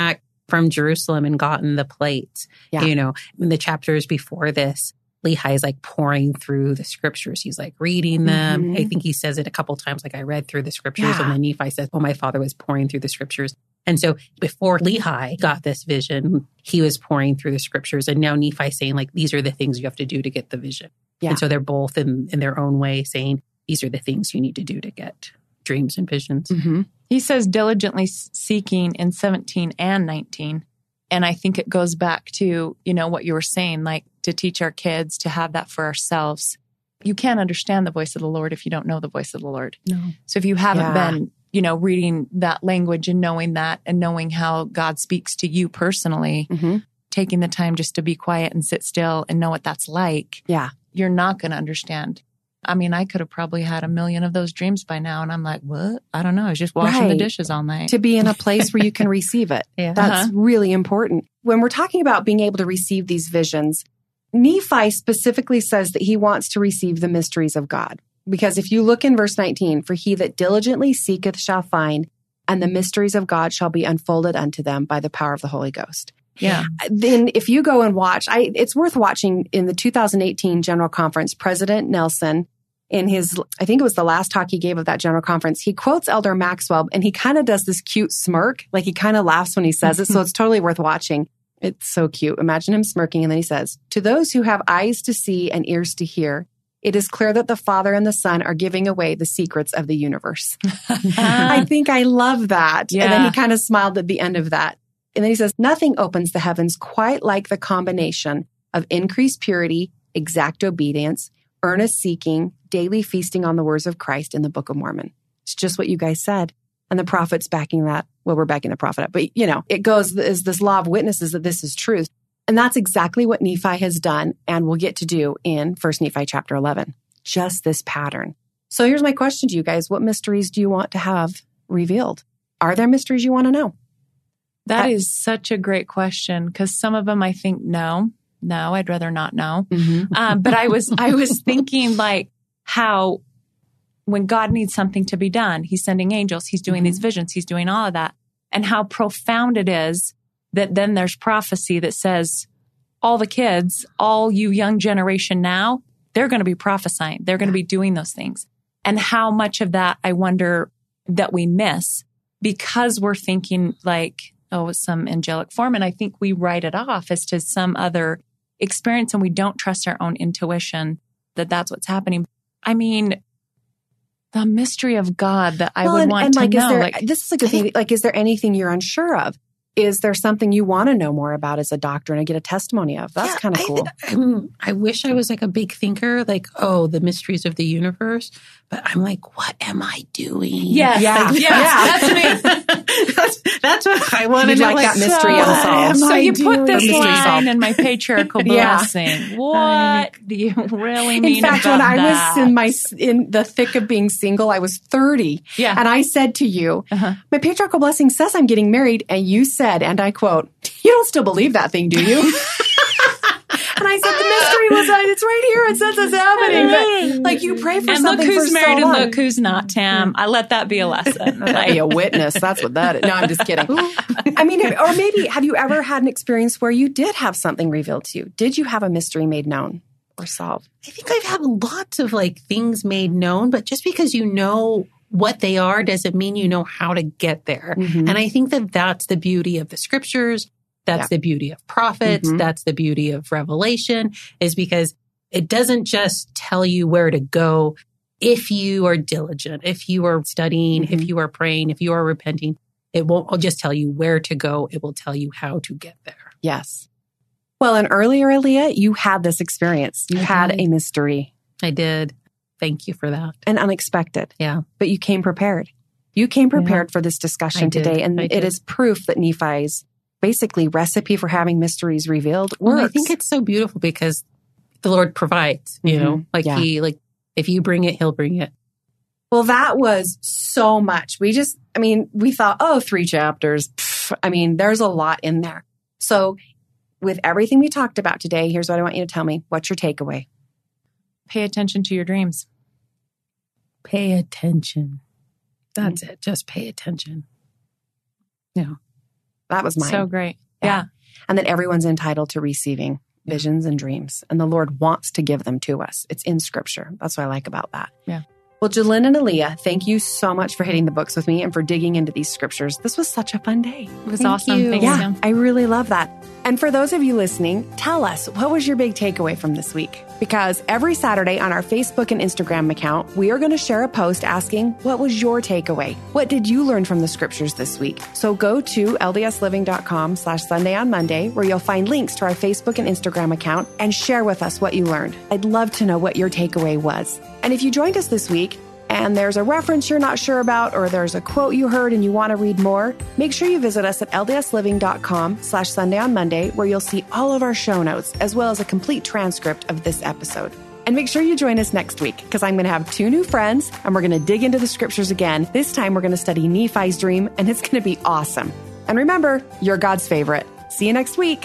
from Jerusalem and gotten the plates. Yeah. You know, in the chapters before this, Lehi is like pouring through the scriptures. He's like reading them. Mm-hmm. I think he says it a couple times, like I read through the scriptures. Yeah. And then Nephi says, oh, my father was pouring through the scriptures. And so before Lehi got this vision, he was pouring through the scriptures. And now Nephi saying like, these are the things you have to do to get the vision. Yeah. And so they're both in, in their own way saying, these are the things you need to do to get dreams and visions. Mm-hmm. He says diligently seeking in seventeen and nineteen. And I think it goes back to, you know, what you were saying, like to teach our kids to have that for ourselves. You can't understand the voice of the Lord if you don't know the voice of the Lord. No. So if you haven't Yeah. been, you know, reading that language and knowing that and knowing how God speaks to you personally, Mm-hmm. taking the time just to be quiet and sit still and know what that's like, Yeah. you're not going to understand. I mean, I could have probably had a million of those dreams by now. And I'm like, what? I don't know. I was just washing the Right. dishes all night. To be in a place where you can receive it. Yeah. That's Uh-huh. really important. When we're talking about being able to receive these visions, Nephi specifically says that he wants to receive the mysteries of God. Because if you look in verse nineteen, for he that diligently seeketh shall find, and the mysteries of God shall be unfolded unto them by the power of the Holy Ghost. yeah. Then if you go and watch, I, it's worth watching in the two thousand eighteen General Conference, President Nelson, in his, I think it was the last talk he gave of that General Conference, he quotes Elder Maxwell and he kind of does this cute smirk, like he kind of laughs when he says it. So it's totally worth watching. It's so cute. Imagine him smirking. And then he says, to those who have eyes to see and ears to hear, it is clear that the Father and the Son are giving away the secrets of the universe. I think I love that. Yeah. And then he kind of smiled at the end of that. And then he says, nothing opens the heavens quite like the combination of increased purity, exact obedience, earnest seeking, daily feasting on the words of Christ in the Book of Mormon. It's just what you guys said. And the prophet's backing that. Well, we're backing the prophet up. But, you know, it goes as this law of witnesses that this is truth. And that's exactly what Nephi has done and will get to do in First Nephi chapter eleven. Just this pattern. So here's my question to you guys. What mysteries do you want to have revealed? Are there mysteries you want to know? That I- is such a great question because some of them I think no, no, I'd rather not know. Mm-hmm. Um, but I was I was thinking like how when God needs something to be done, he's sending angels, he's doing Mhm. these visions, he's doing all of that. And how profound it is that then there's prophecy that says all the kids, all you young generation now, they're going to be prophesying. They're going to be doing those things. And how much of that I wonder that we miss because we're thinking like, oh, it's some angelic form. And I think we write it off as to some other experience and we don't trust our own intuition that that's what's happening. I mean, the mystery of God that I Well, would and, want and to like, know. Is there, like, this is a good thing. Like, is there anything you're unsure of? Is there something you want to know more about as a doctor and get a testimony of? That's Yeah, kind of I- cool. I'm, I wish I was like a big thinker, like, oh, the mysteries of the universe. But I'm like, what am I doing? Yes, Yeah. like, yes, that's me. that's, that's what I want to You'd know. like that so, mystery what unsolved. am So I you put doing? this Mystery line solved. in my patriarchal Yeah. blessing. What do you really mean In fact, about when I that? was in my in the thick of being single, I was thirty, Yeah. and I said to you, Uh-huh. "My patriarchal blessing says I'm getting married," and you said, and I quote, "You don't still believe that thing, do you?" And I said, "The mystery was that it's right here. It says it's happening." But like you pray for and look something who's for married so and long. look who's not, Tam. I let that be a lesson. Like, be a witness. That's what that is. No, I'm just kidding. I mean, have- or maybe have you ever had an experience where you did have something revealed to you? Did you have a mystery made known or solved? I think I've had lots of like things made known, but just because you know what they are doesn't mean you know how to get there. Mhm. And I think that that's the beauty of the scriptures. That's Yeah. the beauty of prophets. Mhm. That's the beauty of Revelation, is because it doesn't just tell you where to go if you are diligent, if you are studying, Mhm. if you are praying, if you are repenting. It won't just tell you where to go. It will tell you how to get there. Yes. Well, and earlier, Aaliyah, you had this experience. You I had did. a mystery, I did. Thank you for that. and unexpected. Yeah. But you came prepared. You came prepared for this discussion I did. today, and I it did. is proof that Nephi's basically recipe for having mysteries revealed works. Well, I think it's so beautiful because the Lord provides, you know, Mhm. like Yeah. he, like if you bring it, he'll bring it. Well, that was so much. We just, I mean, we thought, oh, three chapters. Pff, I mean, there's a lot in there. So with everything we talked about today, here's what I want you to tell me. What's your takeaway? Pay attention to your dreams. Pay attention. That's it. Just pay attention. Yeah. That was mine. So great. Yeah. yeah. And that everyone's entitled to receiving visions and dreams. And the Lord wants to give them to us. It's in Scripture. That's what I like about that. Yeah. Well, Jalynn and Aaliyah, thank you so much for hitting the books with me and for digging into these scriptures. This was such a fun day. It was thank awesome. You. Thanks, yeah, Sam. I really love that. And for those of you listening, tell us, what was your big takeaway from this week? Because every Saturday on our Facebook and Instagram account, we are going to share a post asking, what was your takeaway? What did you learn from the scriptures this week? So go to ldsliving.com slash Sunday on Monday, where you'll find links to our Facebook and Instagram account, and share with us what you learned. I'd love to know what your takeaway was. And if you joined us this week, and there's a reference you're not sure about, or there's a quote you heard and you want to read more, make sure you visit us at ldsliving.com slash Sunday on Monday, where you'll see all of our show notes, as well as a complete transcript of this episode. And make sure you join us next week, because I'm going to have two new friends, and we're going to dig into the scriptures again. This time, we're going to study Nephi's dream, and it's going to be awesome. And remember, you're God's favorite. See you next week.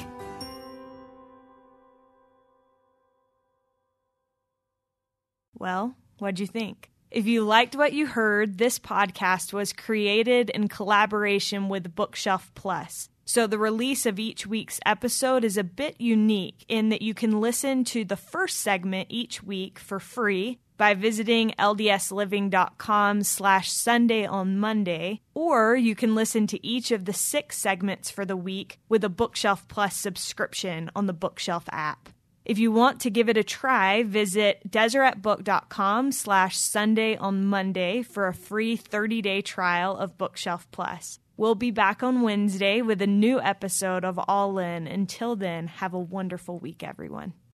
Well, what'd you think? If you liked what you heard, this podcast was created in collaboration with Bookshelf Plus. So the release of each week's episode is a bit unique in that you can listen to the first segment each week for free by visiting ldsliving.com slash Sunday on Monday, or you can listen to each of the six segments for the week with a Bookshelf Plus subscription on the Bookshelf app. If you want to give it a try, visit deseretbook.com slash Sunday on Monday for a free thirty-day trial of Bookshelf Plus. We'll be back on Wednesday with a new episode of All In. Until then, have a wonderful week, everyone.